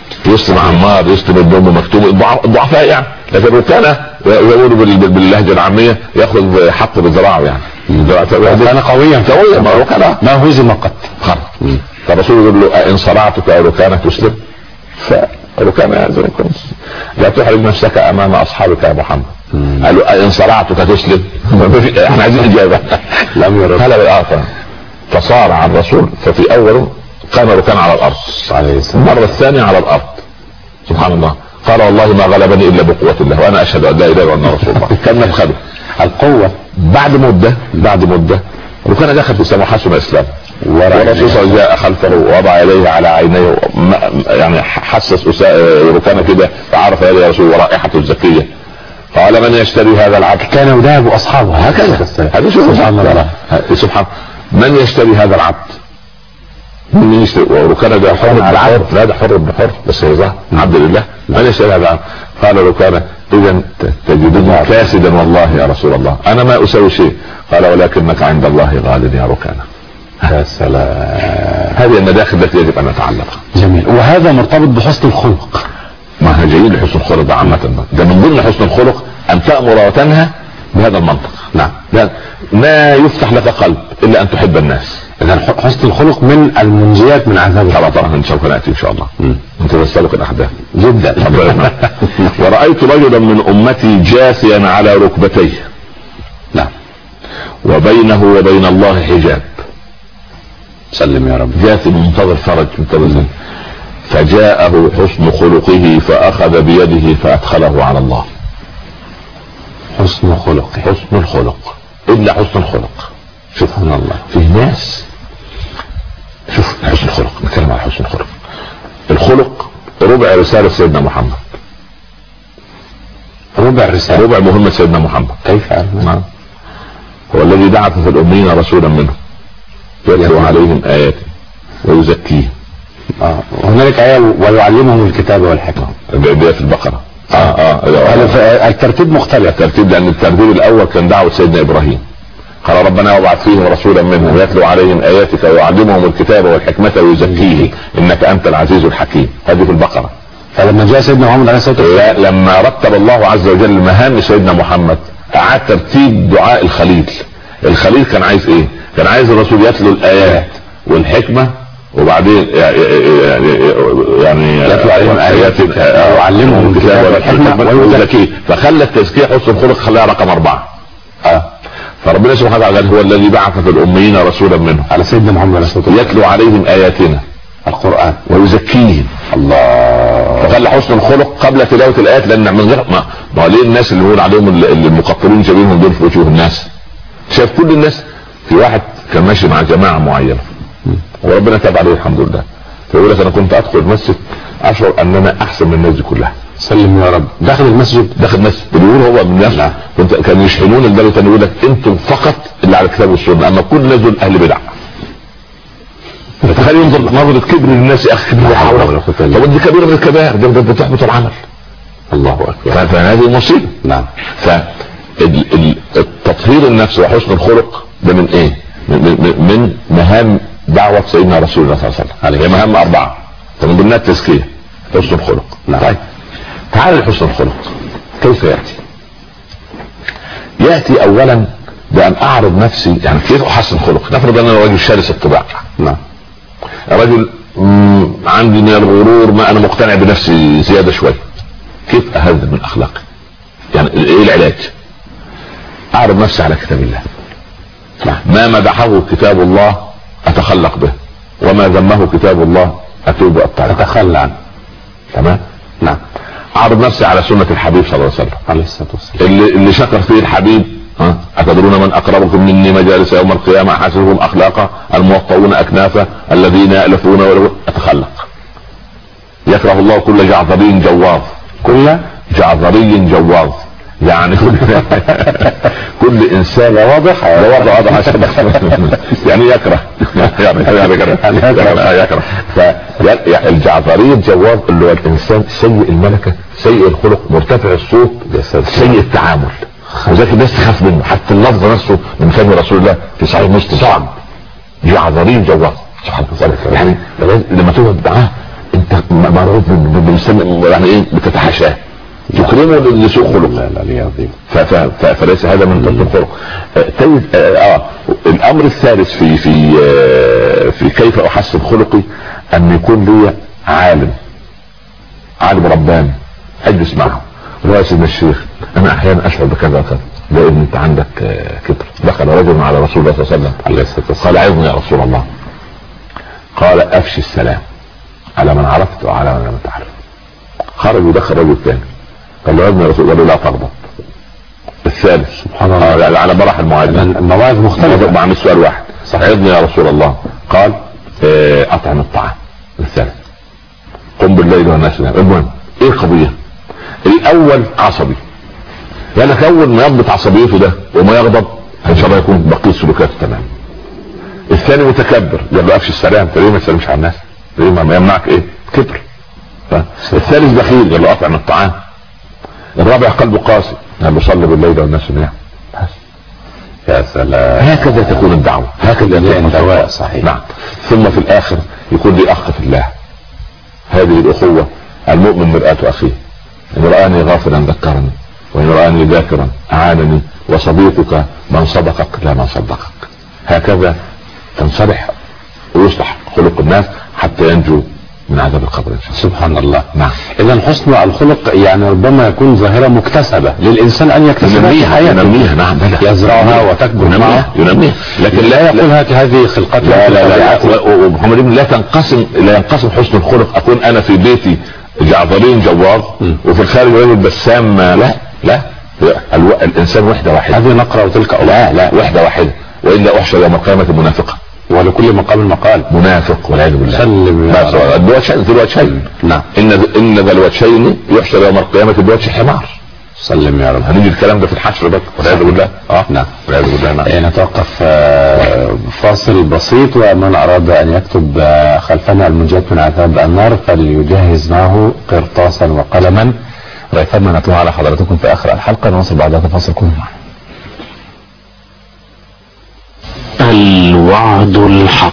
يسلم عمار، يسلم الدم مكتوم، الضعفاء يعني. لكن ركانه يقولوا باللهجه العاميه ياخذ حق بذراعه يعني. كان قويا قويا ما ركانه ما هزم قط. فالرسول يقول له ان صرعتك او ركانه تسلم؟ فركانه يعني لا تحرج نفسك امام اصحابك يا محمد. قال له ان صرعتك تسلم؟ احنا عايزين اجابه. لم يرد. قال له فصارع الرسول، ففي اول كان ركان على الارض عليه السلام، المره الثانيه على الارض. سبحان الله. قال والله ما غلبني الا بقوه الله وانا اشهد ان لا اله الا الله رسول الله. كان مدخله القوه. بعد مده بعد مده ركان دخل في الاسلام وحسن الاسلام، والرسول صلى الله عليه وسلم جاء خلفه ووضع يديه على عينيه، يعني حسس ركانه كده فعرف يا رسول ورائحته الزكيه. قال من يشتري هذا العبد؟ كان يداهب اصحابه هكذا. هذا سبحان الله. سبحان من يشتري هذا العبد؟ من يشتري؟ وركانه ده حر بحر، لا ده حر بحر بس هي عبد لله. من يشتري هذا العبد؟ قال ركانه اذا تجدني كاسدا والله يا رسول الله، انا ما اسوي شيء. قال ولكنك عند الله غال يا ركانه. يا سلام. هذه المداخل التي يجب ان نتعلمها. جميل. وهذا مرتبط بحسن الخلق. ما هي جايين لحسن الخلق ده عامة، ده من ضمن حسن الخلق ان تأمر وتنهى بهذا المنطق. نعم. ما يفتح لك قلب الا ان تحب الناس. اذا حسن الخلق من المنجيات من عذاب الله. طبعا سوف ناتي ان شاء الله. م. انت تستبق الاحداث جدا. ورأيت رجلا من امتي جاثيا على ركبتيه. نعم. وبينه وبين الله حجاب. سلم يا رب. جاثي منتظر فرج منتظر. فجاءه حسن خلقه فاخذ بيده فادخله على الله. حسن خلقه. حسن الخلق الا حسن الخلق. سبحان الله. في ناس شوف حسن الخلق، نتكلم عن حسن الخلق. الخلق ربع رسالة سيدنا محمد. ربع الرسالة، ربع مهمة سيدنا محمد. كيف نعم. هو الذي بعث في الأمين رسولا منهم يتلو عليهم آياته ويزكيهم. اه هنالك آية ويعلمهم الكتاب والحكمة دي في البقرة. اه اه, آه. الترتيب مختلف. الترتيب لأن الترتيب الأول كان دعوة سيدنا إبراهيم. قال ربنا وابعث فيهم رسولا منهم يتلو عليهم آياتك ويعلمهم الكتاب والحكمة ويزكيهم إنك أنت العزيز الحكيم. هذه في البقرة. فلما جاء سيدنا محمد عليه الصلاة والسلام لما رتب الله عز وجل مهام سيدنا محمد أعاد ترتيب دعاء الخليل. الخليل كان عايز ايه؟ كان عايز الرسول يتلو الآيات والحكمة وبعدين يعني يتلو عليهم آيات ويعلمهم الكتاب والحكمة ويزكيه. فخلى التزكية حسن الخلق خلاها رقم أربعة. اه فربنا سبحانه وتعالى هو الذي بعث في الأميين رسولا منهم على سيدنا محمد عليه الصلاة والسلام يتلو عليهم آياتنا القرآن ويزكيهم. الله. فخلى حسن الخلق قبل تلاوة الآيات، لأن من غير ما ما ليه الناس اللي بيقول عليهم المقطرين جايبينهم دول في وجوه الناس؟ شايف كل الناس. في واحد كان ماشي مع جماعة معينة وربنا تاب عليه الحمد لله، فيقول لك أنا كنت أدخل المسجد أشعر أن أنا أحسن من الناس دي كلها. سلم يا رب. داخل المسجد داخل المسجد بيقول هو من الناس كنت كانوا يشحنون البلد كانوا يقول لك انتم فقط اللي على الكتاب والسنه، اما كل الناس دول اهل بدع. تخيل ينظر نظره كبر للناس يا اخي كبر حولك. طب دي كبيره من الكبائر، ده ده تحبط العمل. الله اكبر. فهذه مصيبه. نعم. فالتطهير النفس وحسن الخلق ده من ايه؟ من, من, من مهام دعوه سيدنا رسول الله صلى الله عليه وسلم. هي مهام اربعه فمن ضمنها التزكيه حسن الخلق. نعم. طيب تعال لحسن الخلق كيف يأتي؟ يأتي اولا بان اعرض نفسي، يعني كيف احسن خلق؟ نفرض ان انا رجل شرس الطباع. نعم. رجل عندي من الغرور ما انا مقتنع بنفسي زيادة شوي. كيف اهذب من اخلاقي؟ يعني ايه العلاج؟ اعرض نفسي على كتاب الله. ما مدحه كتاب الله اتخلق به، وما ذمه كتاب الله اتوب واتبع اتخلى عنه. تمام؟ نعم. اعرض نفسي على سنة الحبيب صلى الله عليه وسلم عليه الصلاة والسلام اللي, اللي شكر فيه الحبيب. ها أتدرون من أقربكم مني مجالس يوم القيامة حسبهم أخلاقا الموطؤون أكنافا الذين يألفون ولو أتخلق. يكره الله كل جعذري جواظ. كل جعذري جواظ يعني كل كل إنسان واضح واضح واضح يعني يكره يعني يكره يكره فالجعذري الجواظ اللي هو الإنسان سيء الملكة سيء الخلق مرتفع الصوت سيء التعامل، وذلك الناس تخاف منه. حتى اللفظ نفسه من فم رسول الله في صحيح مسلم صعب. جعذري جواظ سبحان الله. يعني لما تقعد معاه انت مرعوب من يعني ايه بتتحاشاه تكرمه لسوء خلق. لا لا ليه عظيم. فليس هذا من تلك الخلق. تجد اه الامر الثالث في في آه في كيف احسن خلقي ان يكون لي عالم عالم رباني اجلس معه ولا يا سيدنا الشيخ انا احيانا اشعر بكذا وكذا. لا ان انت عندك كبر. دخل رجل على رسول الله صلى الله عليه وسلم قال عظني يا رسول الله. قال افشي السلام على من عرفت وعلى من لم تعرف. خرج ودخل رجل ثاني قال له يا رسول الله لا تغضب. الثالث سبحان الله على مراحل المعادله المواعظ مختلفه مع السؤال واحد. عظني يا رسول الله. قال اطعم الطعام. الثالث قم بالليل والناس نام. المهم ايه القضيه؟ الاول عصبي قال لك اول ما يضبط عصبيته ده وما يغضب ان شاء الله يكون بقيه سلوكاته تمام. الثاني متكبر قال له افشي السلام. ليه ما تسلمش على الناس؟ ليه ما يمنعك ايه؟ كبر. الثالث بخيل قال له اطعم الطعام. الرابع قلبه قاسي قال له صلي بالليل والناس نام. يا سلام. هكذا تكون الدعوه. هكذا تكون الدعوه. صحيح. نعم. ثم في الاخر يكون لي اخ في الله. هذه الاخوه المؤمن مرآة اخيه. ان رآني غافلا ذكرني وان رآني ذاكرا اعانني وصديقك من صدقك لا من صدقك. هكذا تنصلح ويصلح خلق الناس حتى ينجو من عذاب القبر. سبحان الله. نعم. اذا حسن الخلق يعني ربما يكون ظاهرة مكتسبة للانسان ان يكتسبها في حياته. ينميها. نعم. يزرعها وتكبر معه. ينميها. لكن لا يقول هذه خلقتي. لا لا لا, لا. ومحمد ابن لا تنقسم لا ينقسم حسن الخلق اكون انا في بيتي جعفرين جوار وفي الخارج رجل بسام. لا لا الو... الانسان وحده واحده. هذه نقرة وتلك أولا. لا لا وحده واحده والا احشر يوم القيامه منافقه. ولكل مقام مقال. منافق والعياذ بالله. سلم يا رب. الوجهين ذو الوجهين. نعم. ان ان ذا الوجهين يحشر يوم القيامه بوجه حمار. سلم يا رب. هنيجي الكلام ده في الحشر بقى والعياذ بالله. اه نعم والعياذ بالله. نعم. إيه نتوقف فاصل بسيط ومن اراد ان يكتب خلفنا المنجاة من عذاب النار فليجهز معه قرطاسا وقلما. ضيفنا نتلوها على حضراتكم في اخر الحلقه. نواصل بعد هذا الفاصل. كونوا معنا. الوعد الحق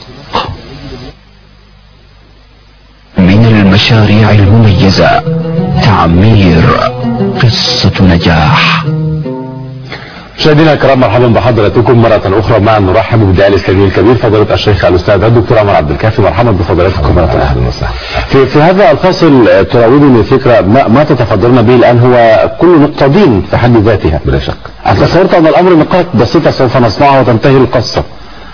من المشاريع المميزة تعمير قصة نجاح. مشاهدينا الكرام مرحبا بحضراتكم مرة أخرى. معا نرحب بداعي الكبير الكبير فضيلة الشيخ الأستاذ الدكتور عمر عبد الكافي. مرحبا بفضيلتكم مرة أخرى. في, في هذا الفصل تراودني فكرة ما, ما تتفضلنا به الآن هو كل نقطة دين في حد ذاتها بلا شك. تصورت أن الأمر نقاط بسيطة سوف نصنعها وتنتهي القصة.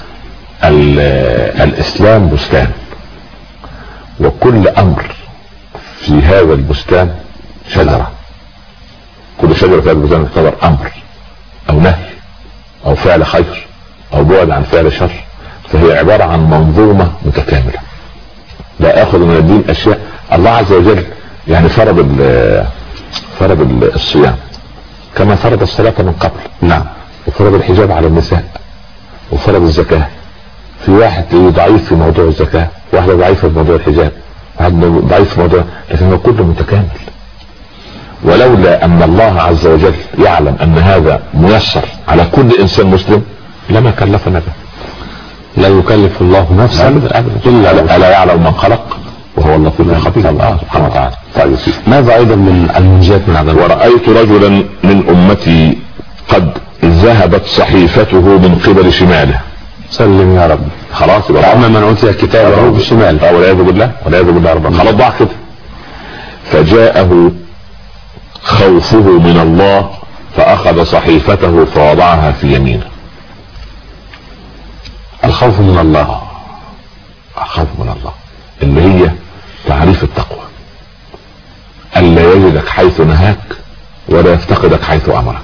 الإسلام بستان وكل أمر في هذا البستان شجرة. كل شجرة في هذا البستان تعتبر أمر او نهي او فعل خير او بعد عن فعل شر. فهي عبارة عن منظومة متكاملة. لا اخذ من الدين اشياء. الله عز وجل يعني فرض فرض الصيام كما فرض الصلاة من قبل. نعم. وفرض الحجاب على النساء وفرض الزكاة. في واحد ضعيف في موضوع الزكاة واحدة ضعيفة في موضوع الحجاب واحد ضعيف في موضوع لكن هو كله متكامل. ولولا ان الله عز وجل يعلم ان هذا ميسر على كل انسان مسلم لما كلفنا به. لا يكلف الله نفسا الا الا يعلم من خلق وهو اللطيف الخبير. الله سبحانه وتعالى. طيب ماذا ايضا من المنجاة من عذاب؟ ورأيت رجلا من امتي قد ذهبت صحيفته من قبل شماله. سلم يا رب. خلاص يبقى اما من اوتي كتابه بالشمال. اه والعياذ بالله والعياذ بالله ربنا. خلاص ضاع كده. فجاءه خوفه من الله فاخذ صحيفته فوضعها في يمينه. الخوف من الله. الخوف من الله اللي هي تعريف التقوى. الا يجدك حيث نهاك ولا يفتقدك حيث امرك.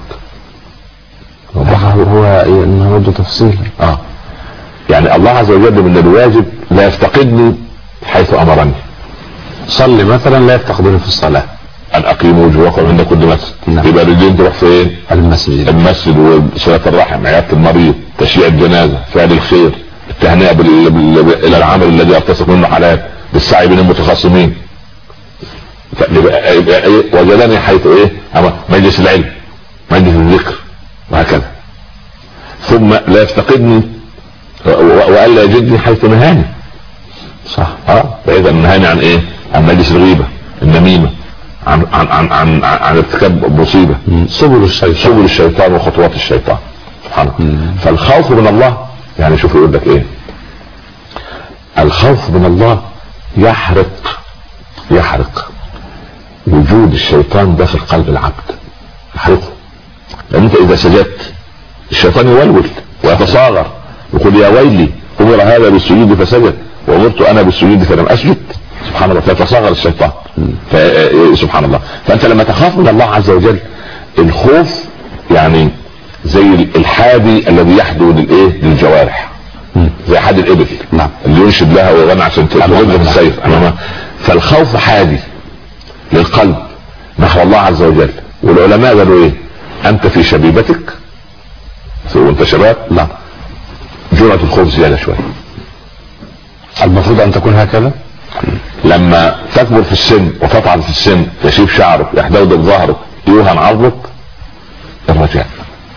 هو نرد تفصيلا. اه يعني الله عز وجل من الواجب لا يفتقدني حيث امرني. صلي مثلا لا يفتقدني في الصلاة. ان اقيموا وجوهكم عند كل مسجد. نعم. يبقى رجلين تروح فين؟ المسجد. المسجد وصلة الرحم عيادة المريض تشييع الجنازة فعل الخير التهنئة الى العمل الذي يرتزق منه حلال بالسعي بين المتخاصمين. وجدني حيث ايه؟ مجلس العلم مجلس الذكر وهكذا. ثم لا يفتقدني والا يجدني حيث نهاني. صح. اه فاذا نهاني عن ايه؟ عن مجلس الغيبة، النميمة، عن عن عن عن, عن ارتكاب مصيبة. سبل الشيطان سبل الشيطان وخطوات الشيطان سبحانه. فالخوف من الله يعني شوف يقول لك ايه، الخوف من الله يحرق يحرق وجود الشيطان داخل قلب العبد، يحرقه. لان انت اذا سجدت الشيطان يولول ويتصاغر يقول يا ويلي امر هذا بالسجود فسجد وامرت انا بالسجود فلم اسجد. سبحان الله. فيتصاغر الشيطان. سبحان الله. فانت لما تخاف من الله عز وجل، الخوف يعني زي الحادي الذي يحدو للايه للجوارح، زي حادي الابل. نعم. اللي ينشد لها ويغنى عشان تغلب السيف. فالخوف حادي للقلب نحو الله عز وجل. والعلماء قالوا ايه، انت في شبيبتك وانت شباب لا جرعة الخوف زيادة شوية. المفروض ان تكون هكذا. لما تكبر في السن وتطعن في السن، يشيب شعرك، يحدودك ظهرك، يوهن عظمك، الرجاء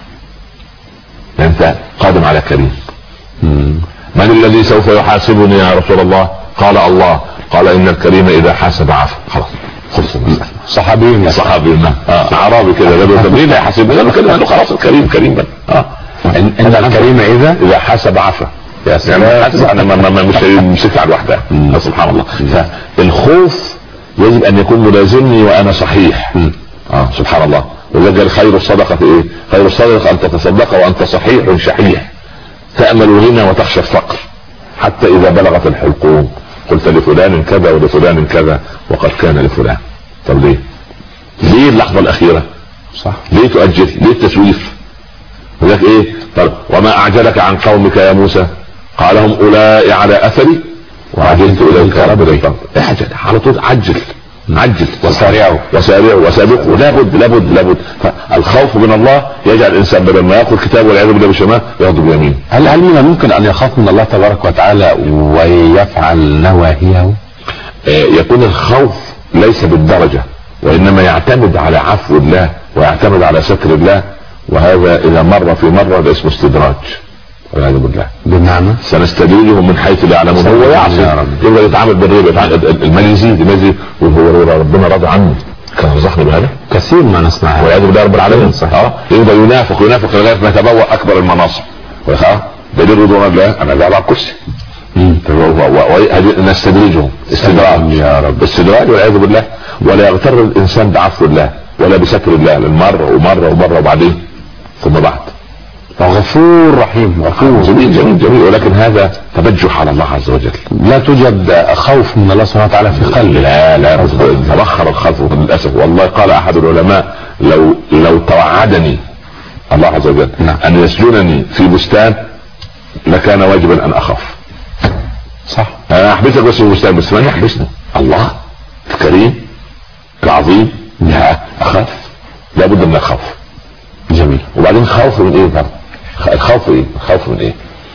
انت قادم على كريم. مم. من الذي سوف يحاسبني يا رسول الله؟ قال الله. قال ان الكريم اذا حاسب عفا. خلاص خلص المسألة. صحابي صحابي اه اعرابي كده قالوا مين لا يحاسبني؟ قالوا كلمه خلاص الكريم كريم بقى. اه ان الكريم اذا اذا حاسب عفا. يا سلام. يعني انا ما مش مش على لوحدها. سبحان الله. فالخوف يجب ان يكون ملازمني وانا صحيح. اه سبحان الله. وذلك خير الصدقه ايه؟ خير الصدقه ان تتصدق وانت صحيح شحيح تامل الغنى وتخشى الفقر، حتى اذا بلغت الحلقوم قلت لفلان كذا ولفلان كذا وقد كان لفلان. طب ليه؟ ليه اللحظه الاخيره؟ صح. ليه تؤجل؟ ليه التسويف؟ وذلك ايه؟ طب وما اعجلك عن قومك يا موسى؟ قال هم اولئك على اثري وعجلت اليك ربي. اعجل على طول، عجل عجل وسارعوا وسارعوا وسابقوا. لابد لابد لابد. فالخوف من الله يجعل الانسان بدل ما ياخذ كتاب والعياذ بالله بالشمال ياخذ بيمينه. هل هل من ممكن ان يخاف من الله تبارك وتعالى ويفعل نواهيه؟ يكون الخوف ليس بالدرجه، وانما يعتمد على عفو الله ويعتمد على ستر الله، وهذا اذا مر في مره ده اسمه استدراج والعياذ بالله. بمعنى سنستدرجهم من حيث لا يعلمون. هو يعصي يبقى يتعامل بالربا، المال يزيد المال يزيد وهو ربنا راضي عنه. كان رزقني بهذا كثير ما نسمعها والعياذ بالله رب العالمين. اه يبقى ينافق ينافق لغايه ما يتبوأ اكبر المناصب. اه دليل رضوان الله انا قاعد على الكرسي. نستدرجهم استدراج يا رب، استدراج والعياذ بالله. ولا يغتر الانسان بعفو الله ولا بستر الله للمره ومره ومره وبعدين ثم بعد. غفور رحيم غفور. جميل جميل جميل. ولكن هذا تبجح على الله عز وجل. لا توجد خوف من الله سبحانه وتعالى في قلبه. لا لا تبخر الخوف للاسف. والله قال احد العلماء لو لو توعدني الله عز وجل نعم. ان يسجنني في بستان لكان واجبا ان اخاف. صح. انا احبسك بس في البستان، بس من يحبسني؟ الله الكريم العظيم. لا اخاف، لابد من اخاف. جميل. وبعدين خوف من ايه برضه؟ الخوف ايه؟ الخوف من ايه؟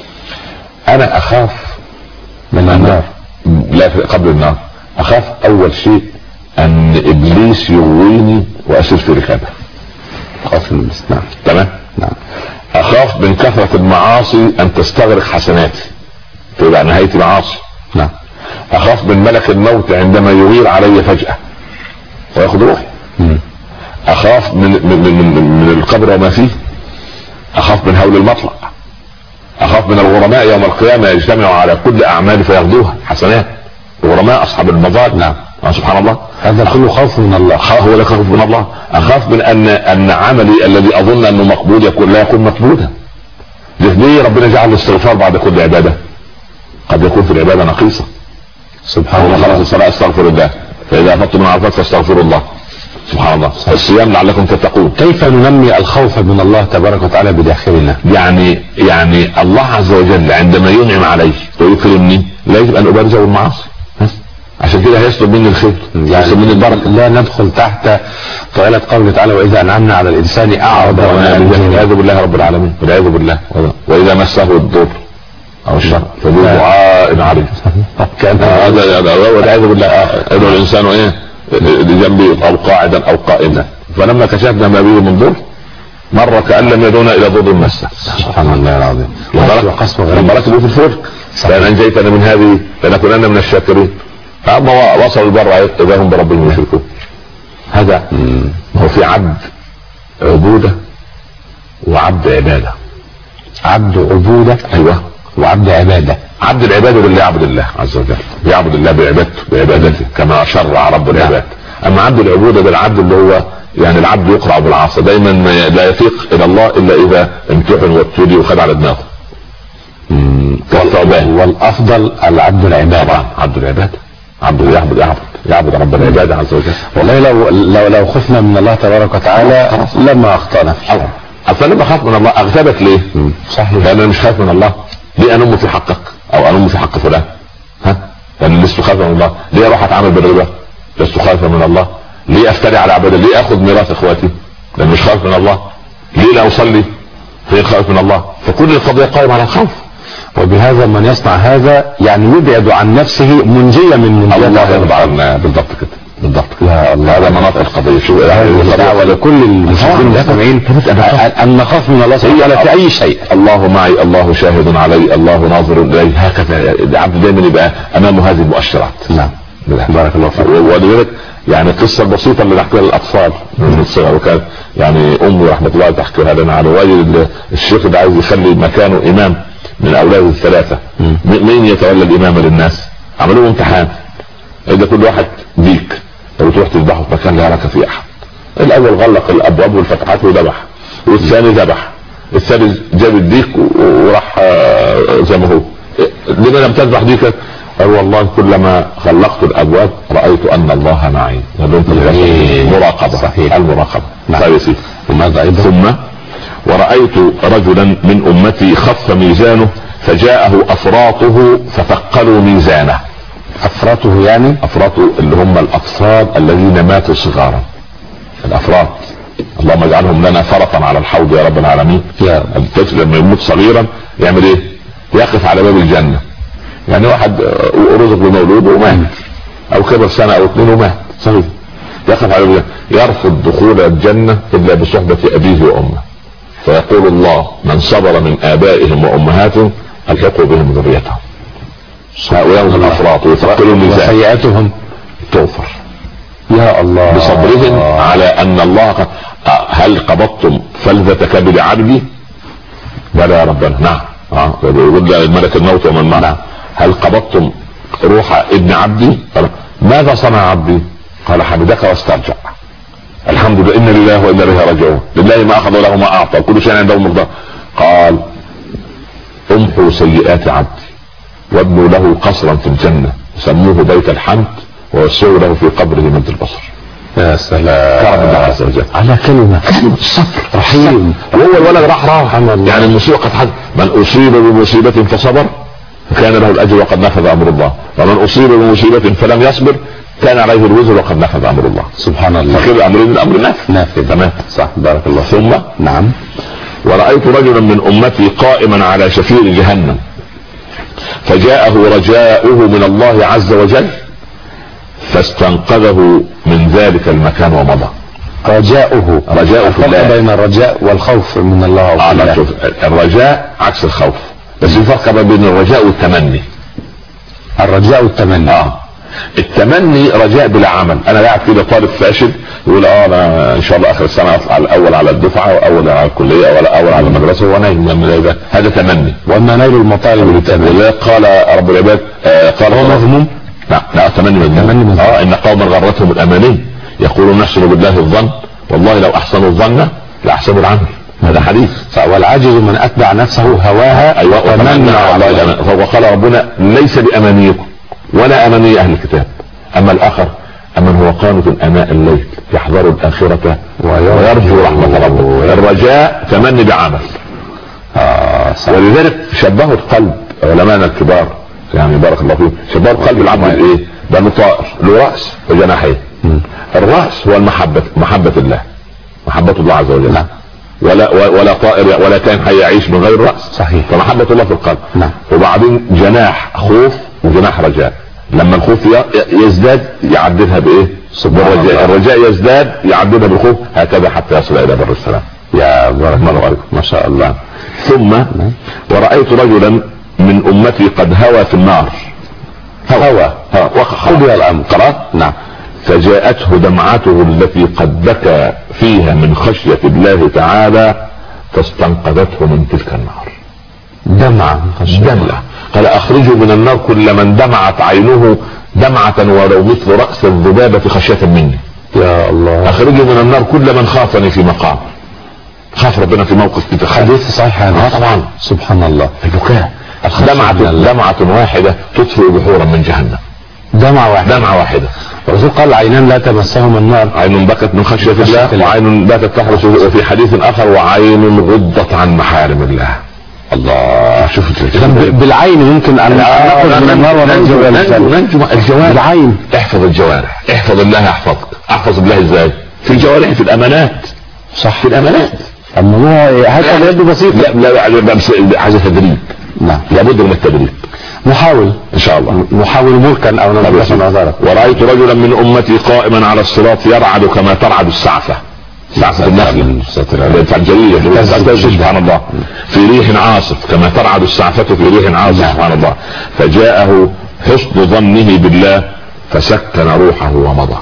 انا اخاف من النار. لا قبل النار اخاف اول شيء ان ابليس يغويني واسير في ركابه. خوف من ابليس. نعم. تمام. نعم. اخاف من كثرة المعاصي ان تستغرق حسناتي تبقى نهايتي معاصي. نعم. اخاف من ملك الموت عندما يغير علي فجأة وياخذ روحي. م. اخاف من من من من القبر وما فيه. اخاف من هول المطلع. اخاف من الغرماء يوم القيامه يجتمعوا على كل اعمالي فياخذوها حسنات. الغرماء اصحاب المظالم. نعم. سبحان الله. هذا كله خوف من الله. هو لا خوف من الله. اخاف من ان ان عملي الذي اظن انه مقبول يكون لا يكون مقبولا. ليه ربنا جعل الاستغفار بعد كل عباده؟ قد يكون في العباده نقيصه. سبحان الله. خلاص الصلاه استغفر الله، فاذا افضتم من عرفات فاستغفروا الله. سبحان الله. الصيام لعلكم تتقون. كيف ننمي الخوف من الله تبارك وتعالى بداخلنا؟ يعني يعني الله عز وجل عندما ينعم علي ويكرمني لا يجب ان ابارزه بالمعاصي، عشان كده هيسلب مني الخير يعني من البركه. لا ندخل تحت طائله قوله تعالى واذا انعمنا على الانسان اعرض والعياذ بالله رب العالمين والعياذ بالله. واذا مسه الضر او الشر فذو دعاء عريض كان هذا والعياذ بالله. ادعو الانسان ايه لجنبي او قاعدا او قائما، فلما كشفنا ما به من ضر مره كان لم يدعونا الى ضر مسه. سبحان الله العظيم. لما ركبوا في الفلك فان انجيتنا من هذه لنكونن من الشاكرين. اما وصلوا البر اذا هم بربهم يشركون. هذا هو في عبد عبوده وعبد عباده. عبد عبوده ايوه وعبد عباده. عبد العباده بالله يعبد الله عز وجل، يعبد الله بعبادته بعبادته كما شرع رب العباد. اما عبد العبوده بالعبد اللي هو يعني العبد يقرع بالعصا، دايما لا يفيق الى الله الا اذا امتحن وابتلي وخد على دماغه. والافضل العبد العباده. عبد العباده، عبد يعبد يعبد يعبد رب العباده عز وجل. والله لو لو لو خفنا من الله تبارك وتعالى لما اخطانا في الحرب. اصل لما خاف من الله اغتابك ليه؟ صحيح. لان انا مش خايف من الله. ليه انم في حقك او انم في حق فلان؟ ها؟ لان لست خايفا من الله. ليه اروح اتعامل بالربا؟ لست خايفا من الله. ليه افتري على عباده؟ ليه اخذ ميراث اخواتي؟ لان مش خايف من الله. ليه لا اصلي؟ فين خايف من الله؟ فكل القضيه قائمه على الخوف. وبهذا من يصنع هذا يعني يبعد عن نفسه منجيا من منجيات الله يرضى عنا. بالضبط كده بالضبط. يا الله، هذا مناط القضيه. شو دعوه لكل المسلمين المستمعين ان نخاف من الله سبحانه وتعالى في اي شيء. الله معي، الله شاهد علي، الله ناظر الي. هكذا العبد دائما يبقى امامه هذه المؤشرات. نعم بارك الله فيك. ولذلك يعني القصه البسيطه اللي نحكيها للاطفال من الصغر، وكان يعني امي رحمه الله تحكيها لنا على راجل الشيخ ده عايز يخلي مكانه امام من اولاده الثلاثه. مين يتولى الامامه للناس؟ عملوا امتحان، اذا كل واحد ديك لو تروح تذبحه في مكان لا يراك فيه احد. الاول غلق الابواب والفتحات وذبح، والثاني ذبح، الثالث جاب الديك وراح زي ما هو. لما لم تذبح ديكك؟ قال والله كلما غلقت الابواب رايت ان الله معي. مراقبه. صحيح. المراقبه. طيب يا سيدي، وماذا ايضا؟ ثم ورأيت رجلا من امتي خف ميزانه فجاءه افراطه فثقلوا ميزانه. افراطه يعني افراطه اللي هم الاطفال الذين ماتوا صغارا. الافراط اللهم اجعلهم لنا فرطا على الحوض يا رب العالمين. يا الطفل لما يموت صغيرا يعمل ايه؟ يقف على باب الجنه. يعني واحد رزق بمولود ومات، او كبر سنه او اثنين ومات صغير، يقف على باب الجنه، يرفض دخول الجنه الا بصحبه ابيه وامه. فيقول الله من صبر من ابائهم وامهاتهم الحقوا بهم ذريتهم. هؤلاء الافراط ويثقلوا الميزان وسيئاتهم تغفر يا الله بصبرهم على ان الله قد... هل قبضتم فلذة كبد عبدي؟ بلى يا ربنا. نعم. اه يقول ملك الموت ومن معه. نعم. هل قبضتم روح ابن عبدي؟ ماذا صنع عبدي؟ قال حمدك واسترجع. الحمد لله، ان لله وانا اليه راجعون. لله ما اخذ وله ما اعطى، كل شيء عنده مقدار. قال امحوا سيئات عبدي وابنوا له قصرا في الجنه سموه بيت الحمد ووسعوا له في قبره مد البصر. يا سلام. كرم الله عز وجل على كلمه الصبر رحيم. وهو الولد راح راح يعني المصيبه قد حد. من اصيب بمصيبه فصبر كان له الاجر وقد نفذ امر الله، ومن اصيب بمصيبه فلم يصبر كان عليه الوزر وقد نفذ امر الله. سبحان الله. فكل الامرين الامر نافذ نافذ. تمام. صح بارك الله. ثم نعم ورأيت رجلا من امتي قائما على شفير جهنم فجاءه رجاؤه من الله عز وجل فاستنقذه من ذلك المكان ومضى. رجاؤه رجاء في الله. بين الرجاء والخوف من الله. آه شوف الرجاء عكس الخوف، بس الفرق بين الرجاء والتمني. الرجاء والتمني اه التمني رجاء بلا عمل. انا قاعد كده طالب فاشل يقول اه انا ان شاء الله اخر السنه اطلع الاول على الدفعه واول على الكليه او الاول على المدرسه وانا من هذا تمني. واما نيل المطالب بالتمني قال رب العباد آه قال هو مذموم. لا لا تمني مذموم. اه ان قوما غرتهم الاماني يقولون نحسن بالله الظن والله لو احسنوا الظن لاحسنوا العمل. هذا حديث. والعاجز من اتبع نفسه هواها. ايوه وتمنى على الله. وقال ربنا ليس بامانيكم ولا اماني اهل الكتاب، اما الاخر امن هو قانت اناء الليل يحذر الاخره ويرجو رحمه ربه. الرجاء تمني بعمل. آه ولذلك شبهوا القلب علماءنا الكبار يعني بارك الله فيهم، شبهوا القلب العبد بايه؟ بانه طائر له راس وجناحين. الراس هو المحبه، محبه الله، محبه الله عز وجل. نعم. ولا ولا طائر ولا كائن حي يعيش من غير راس. صحيح. فمحبه الله في القلب. نعم. وبعدين جناح خوف وجناح رجاء. لما الخوف يزداد يعدلها بايه؟ بالرجاء. الرجاء يزداد يعدلها بالخوف، هكذا حتى يصل الى بر السلام. يا بارك الله فيكم ما شاء الله. ثم ورأيت رجلا من امتي قد هوى في النار هوى وقضي الامر. قرأت؟ نعم. فجاءته دمعته التي قد بكى فيها من خشية الله تعالى فاستنقذته من تلك النار. دمعة دمعة. قال اخرجوا من النار كل من دمعت عينه دمعة ولو مثل رأس الذبابة خشية مني. يا الله. اخرجوا من النار كل من خافني في مقام. خاف ربنا في موقف كده. حديث صحيح هذا. آه طبعا. سبحان الله. البكاء. دمعة دمعة واحدة تطفئ بحورا من جهنم. دمعة واحدة. دمعة واحدة. الرسول قال عينان لا تمسهم النار. عين بكت من خشية الله وعين باتت تحرس. وفي حديث اخر وعين غضت عن محارم الله. الله. شوف بالعين ممكن ان نخرج من النار وننجو ننجو الجوارح. بالعين. احفظ الجوارح. احفظ الله يحفظك. احفظ الله ازاي؟ في الجوارح، في الامانات. صح. في الامانات. الموضوع هذا يبدو بسيط. لا لا عايز تدريب. نعم. لابد من التدريب. نحاول ان شاء الله. نحاول ملكا او نظرة نظرة. ورأيت رجلا من امتي قائما على الصراط يرعد كما ترعد السعفة. سعفة النخل الفجرية سبحان الله. في ريح عاصف كما ترعد السعفة في ريح عاصف. سبحان الله. فجاءه حسن ظنه بالله فسكن روحه ومضى.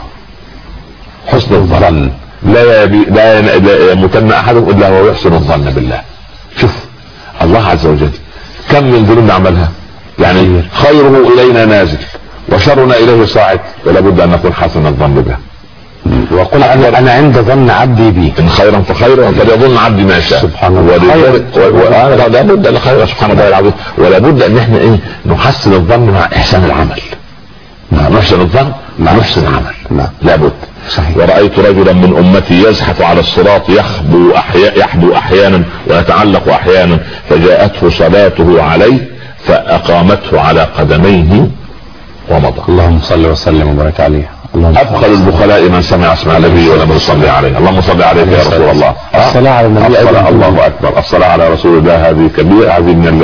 حسن الظن. لا يبي لا يمتن احدكم الا هو يحسن الظن بالله. شوف الله عز وجل كم من ذنوب عملها، يعني خيره الينا نازل وشرنا اليه صاعد، ولا بد ان نكون حسن الظن به. وقل انا انا عند ظن عبدي بي. ان خيرا فخير وان فليظن عبدي ما شاء. سبحان الله. ولا بد لخير سبحان الله العظيم. ولا بد ان احنا ايه نحسن الظن مع احسان العمل. نحسن الظن مع نحسن العمل. نعم. لابد. صحيح. ورأيت رجلا من امتي يزحف على الصراط يخبو احيانا يحبو احيانا ويتعلق احيانا، فجاءته صلاته عليه فاقامته على قدميه ومضى. اللهم صل وسلم وبارك عليه. ابخل البخلاء من سمع اسماء النبي ولم يصلي عليه. اللهم صل عليك يا رسول الله. الصلاة على النبي. الله اكبر. الصلاة على رسول الله هذه كبيرة. هذه من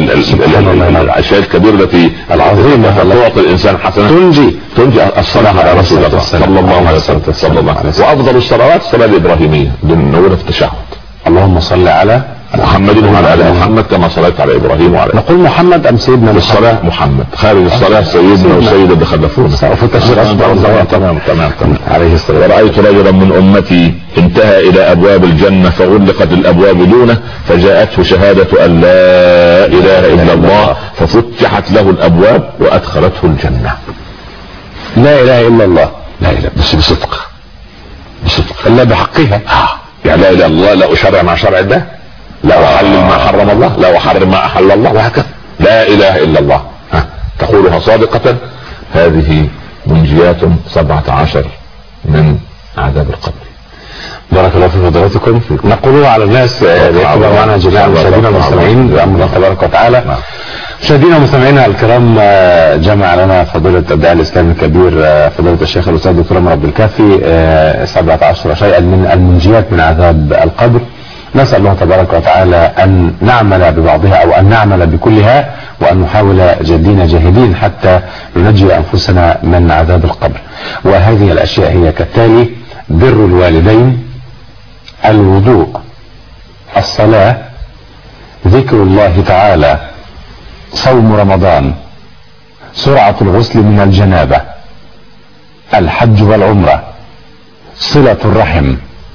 الاشياء الكبيرة التي العظيمة تعطي الانسان حسنة تنجي تنجي الصلاة على رسول الله صلى الله عليه وسلم. صلى الله عليه وسلم. وافضل الصلوات الصلاة الابراهيمية نقولها في التشهد. اللهم صل على محمد وعلى ال محمد كما صليت على ابراهيم وعلى نقول محمد ام سيدنا محمد؟ الصلاة محمد. خارج الصلاة سيدنا وسيد اللي خلفونا. وفي التشهد تمام تمام تمام عليه الصلاة. ورأيت رجلا من امتي انتهى الى ابواب الجنة فغلقت الابواب دونه، فجاءته شهادة ان لا اله الا الله ففتحت له الابواب وادخلته الجنة. لا اله الا الله. لا اله بس بصدق. بصدق. الا بحقها. يعني لا اله الا الله لا اشرع مع شرع الله، لا احلل ما حرم الله، لا احرم ما احل الله، وهكذا. لا اله الا الله. ها. تقولها صادقة. هذه منجيات سبعة عشر من عذاب القبر. بارك الله في فضلاتكم. نقولها على الناس ليكتبوا معنا جميعا مشاهدينا المستمعين بأمر الله تبارك وتعالى. مشاهدينا ومستمعينا الكرام، جمع لنا فضيلة الداعية الإسلامي الكبير فضيلة الشيخ الأستاذ الدكتور عمر عبد الكافي سبعة عشر شيئا من المنجيات من عذاب القبر. نسأل الله تبارك وتعالى أن نعمل ببعضها أو أن نعمل بكلها، وأن نحاول جادين جاهدين حتى ننجي أنفسنا من عذاب القبر. وهذه الأشياء هي كالتالي: بر الوالدين، الوضوء، الصلاة، ذكر الله تعالى، صوم رمضان، سرعة الغسل من الجنابة، الحج والعمرة، صلة الرحم،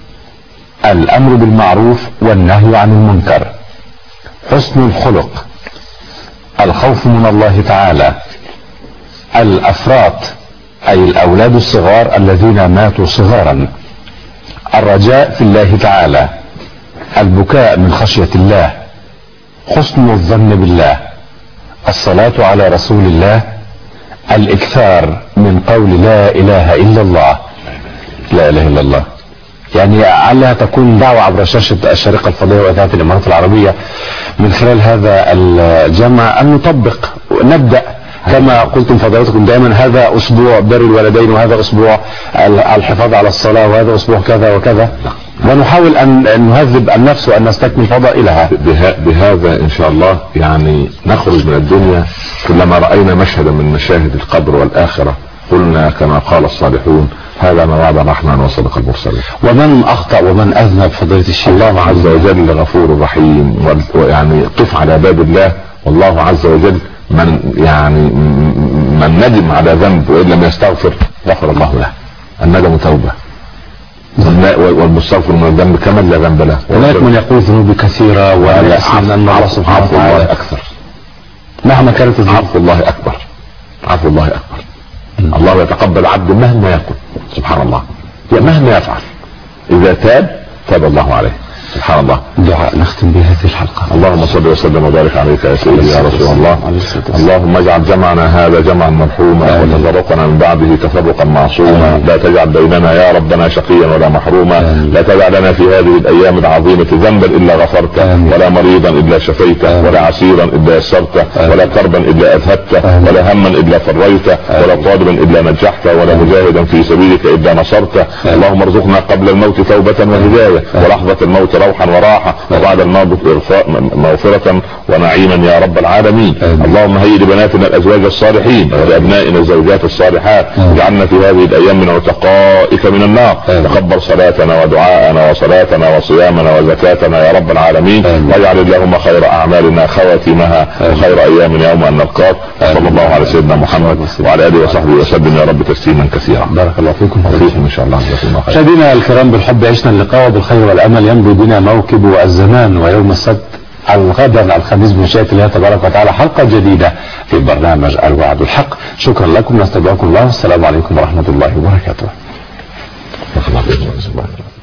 الأمر بالمعروف والنهي عن المنكر، حسن الخلق، الخوف من الله تعالى، الأفراط أي الأولاد الصغار الذين ماتوا صغارا، الرجاء في الله تعالى، البكاء من خشية الله، حسن الظن بالله، الصلاة على رسول الله، الإكثار من قول لا إله إلا الله. لا إله إلا الله يعني علها تكون دعوة عبر شاشة الشريقة الفضائية وإذاعة الإمارات العربية من خلال هذا الجمع أن نطبق. نبدأ كما قلتم فضلاتكم دائما، هذا أسبوع بر الوالدين، وهذا أسبوع الحفاظ على الصلاة، وهذا أسبوع كذا وكذا، ونحاول أن نهذب النفس وأن نستكمل فضائلها. بهذا إن شاء الله يعني نخرج من الدنيا كلما رأينا مشهدا من مشاهد القبر والآخرة قلنا كما قال الصالحون: هذا ما وعد الرحمن وصدق المرسلين. ومن أخطأ ومن أذنب فضيلة الشيخ، الله عز وجل غفور رحيم، ويعني قف على باب الله، والله عز وجل من يعني من ندم على ذنب وان لم يستغفر غفر الله له. الندم توبه، والمستغفر من الذنب كمن لا ذنب له. هناك من يقول ذنوب كثيره ويأس ان الله سبحانه وتعالى اكثر مهما كانت الذنوب. عفو الله اكبر، عفو الله اكبر. م. الله يتقبل عبد مهما يقول، سبحان الله، مهما يفعل اذا تاب تاب الله عليه، سبحان الله. دعاء نختم بهذه الحلقة. اللهم صل وسلم وبارك عليك يا سيدي يا رسول الله. اللهم اجعل جمعنا هذا جمعا مرحوما وتفرقنا من بعده تفرقا معصوما. لا تجعل بيننا يا ربنا شقيا ولا محروما. لا تجعل لنا في هذه الايام العظيمة ذنبا الا غفرته، ولا مريضا الا شفيته، ولا عسيرا الا يسرته، ولا كربا الا اذهبته، ولا هما الا فريته، ولا طالبا الا نجحته، ولا مجاهدا في سبيلك الا نصرته. اللهم ارزقنا قبل الموت توبة وهداية، ولحظة الموت روحا وراحة، وبعد الموت مغفرة ونعيما يا رب العالمين. اللهم هيئ لبناتنا الازواج الصالحين ولابنائنا الزوجات الصالحات، اجعلنا في هذه الايام من عتقائك من النار. تقبل صلاتنا ودعاءنا وصلاتنا وصيامنا وزكاتنا يا رب العالمين، واجعل اللهم خير اعمالنا خواتمها وخير ايامنا يوم ان نلقاك. صلى الله على سيدنا محمد وعلى اله وصحبه وسلم يا رب تسليما كثيرا. بارك الله فيكم وفيكم ان شاء الله. مشاهدينا الكرام، بالحب عشنا اللقاء وبالخير والامل يمضي بنا موكب الزمان، ويوم السبت غدا الخميس بمشيئة الله تبارك وتعالى حلقة جديدة في برنامج الوعد الحق. شكرا لكم، نستودعكم الله، والسلام عليكم ورحمة الله وبركاته.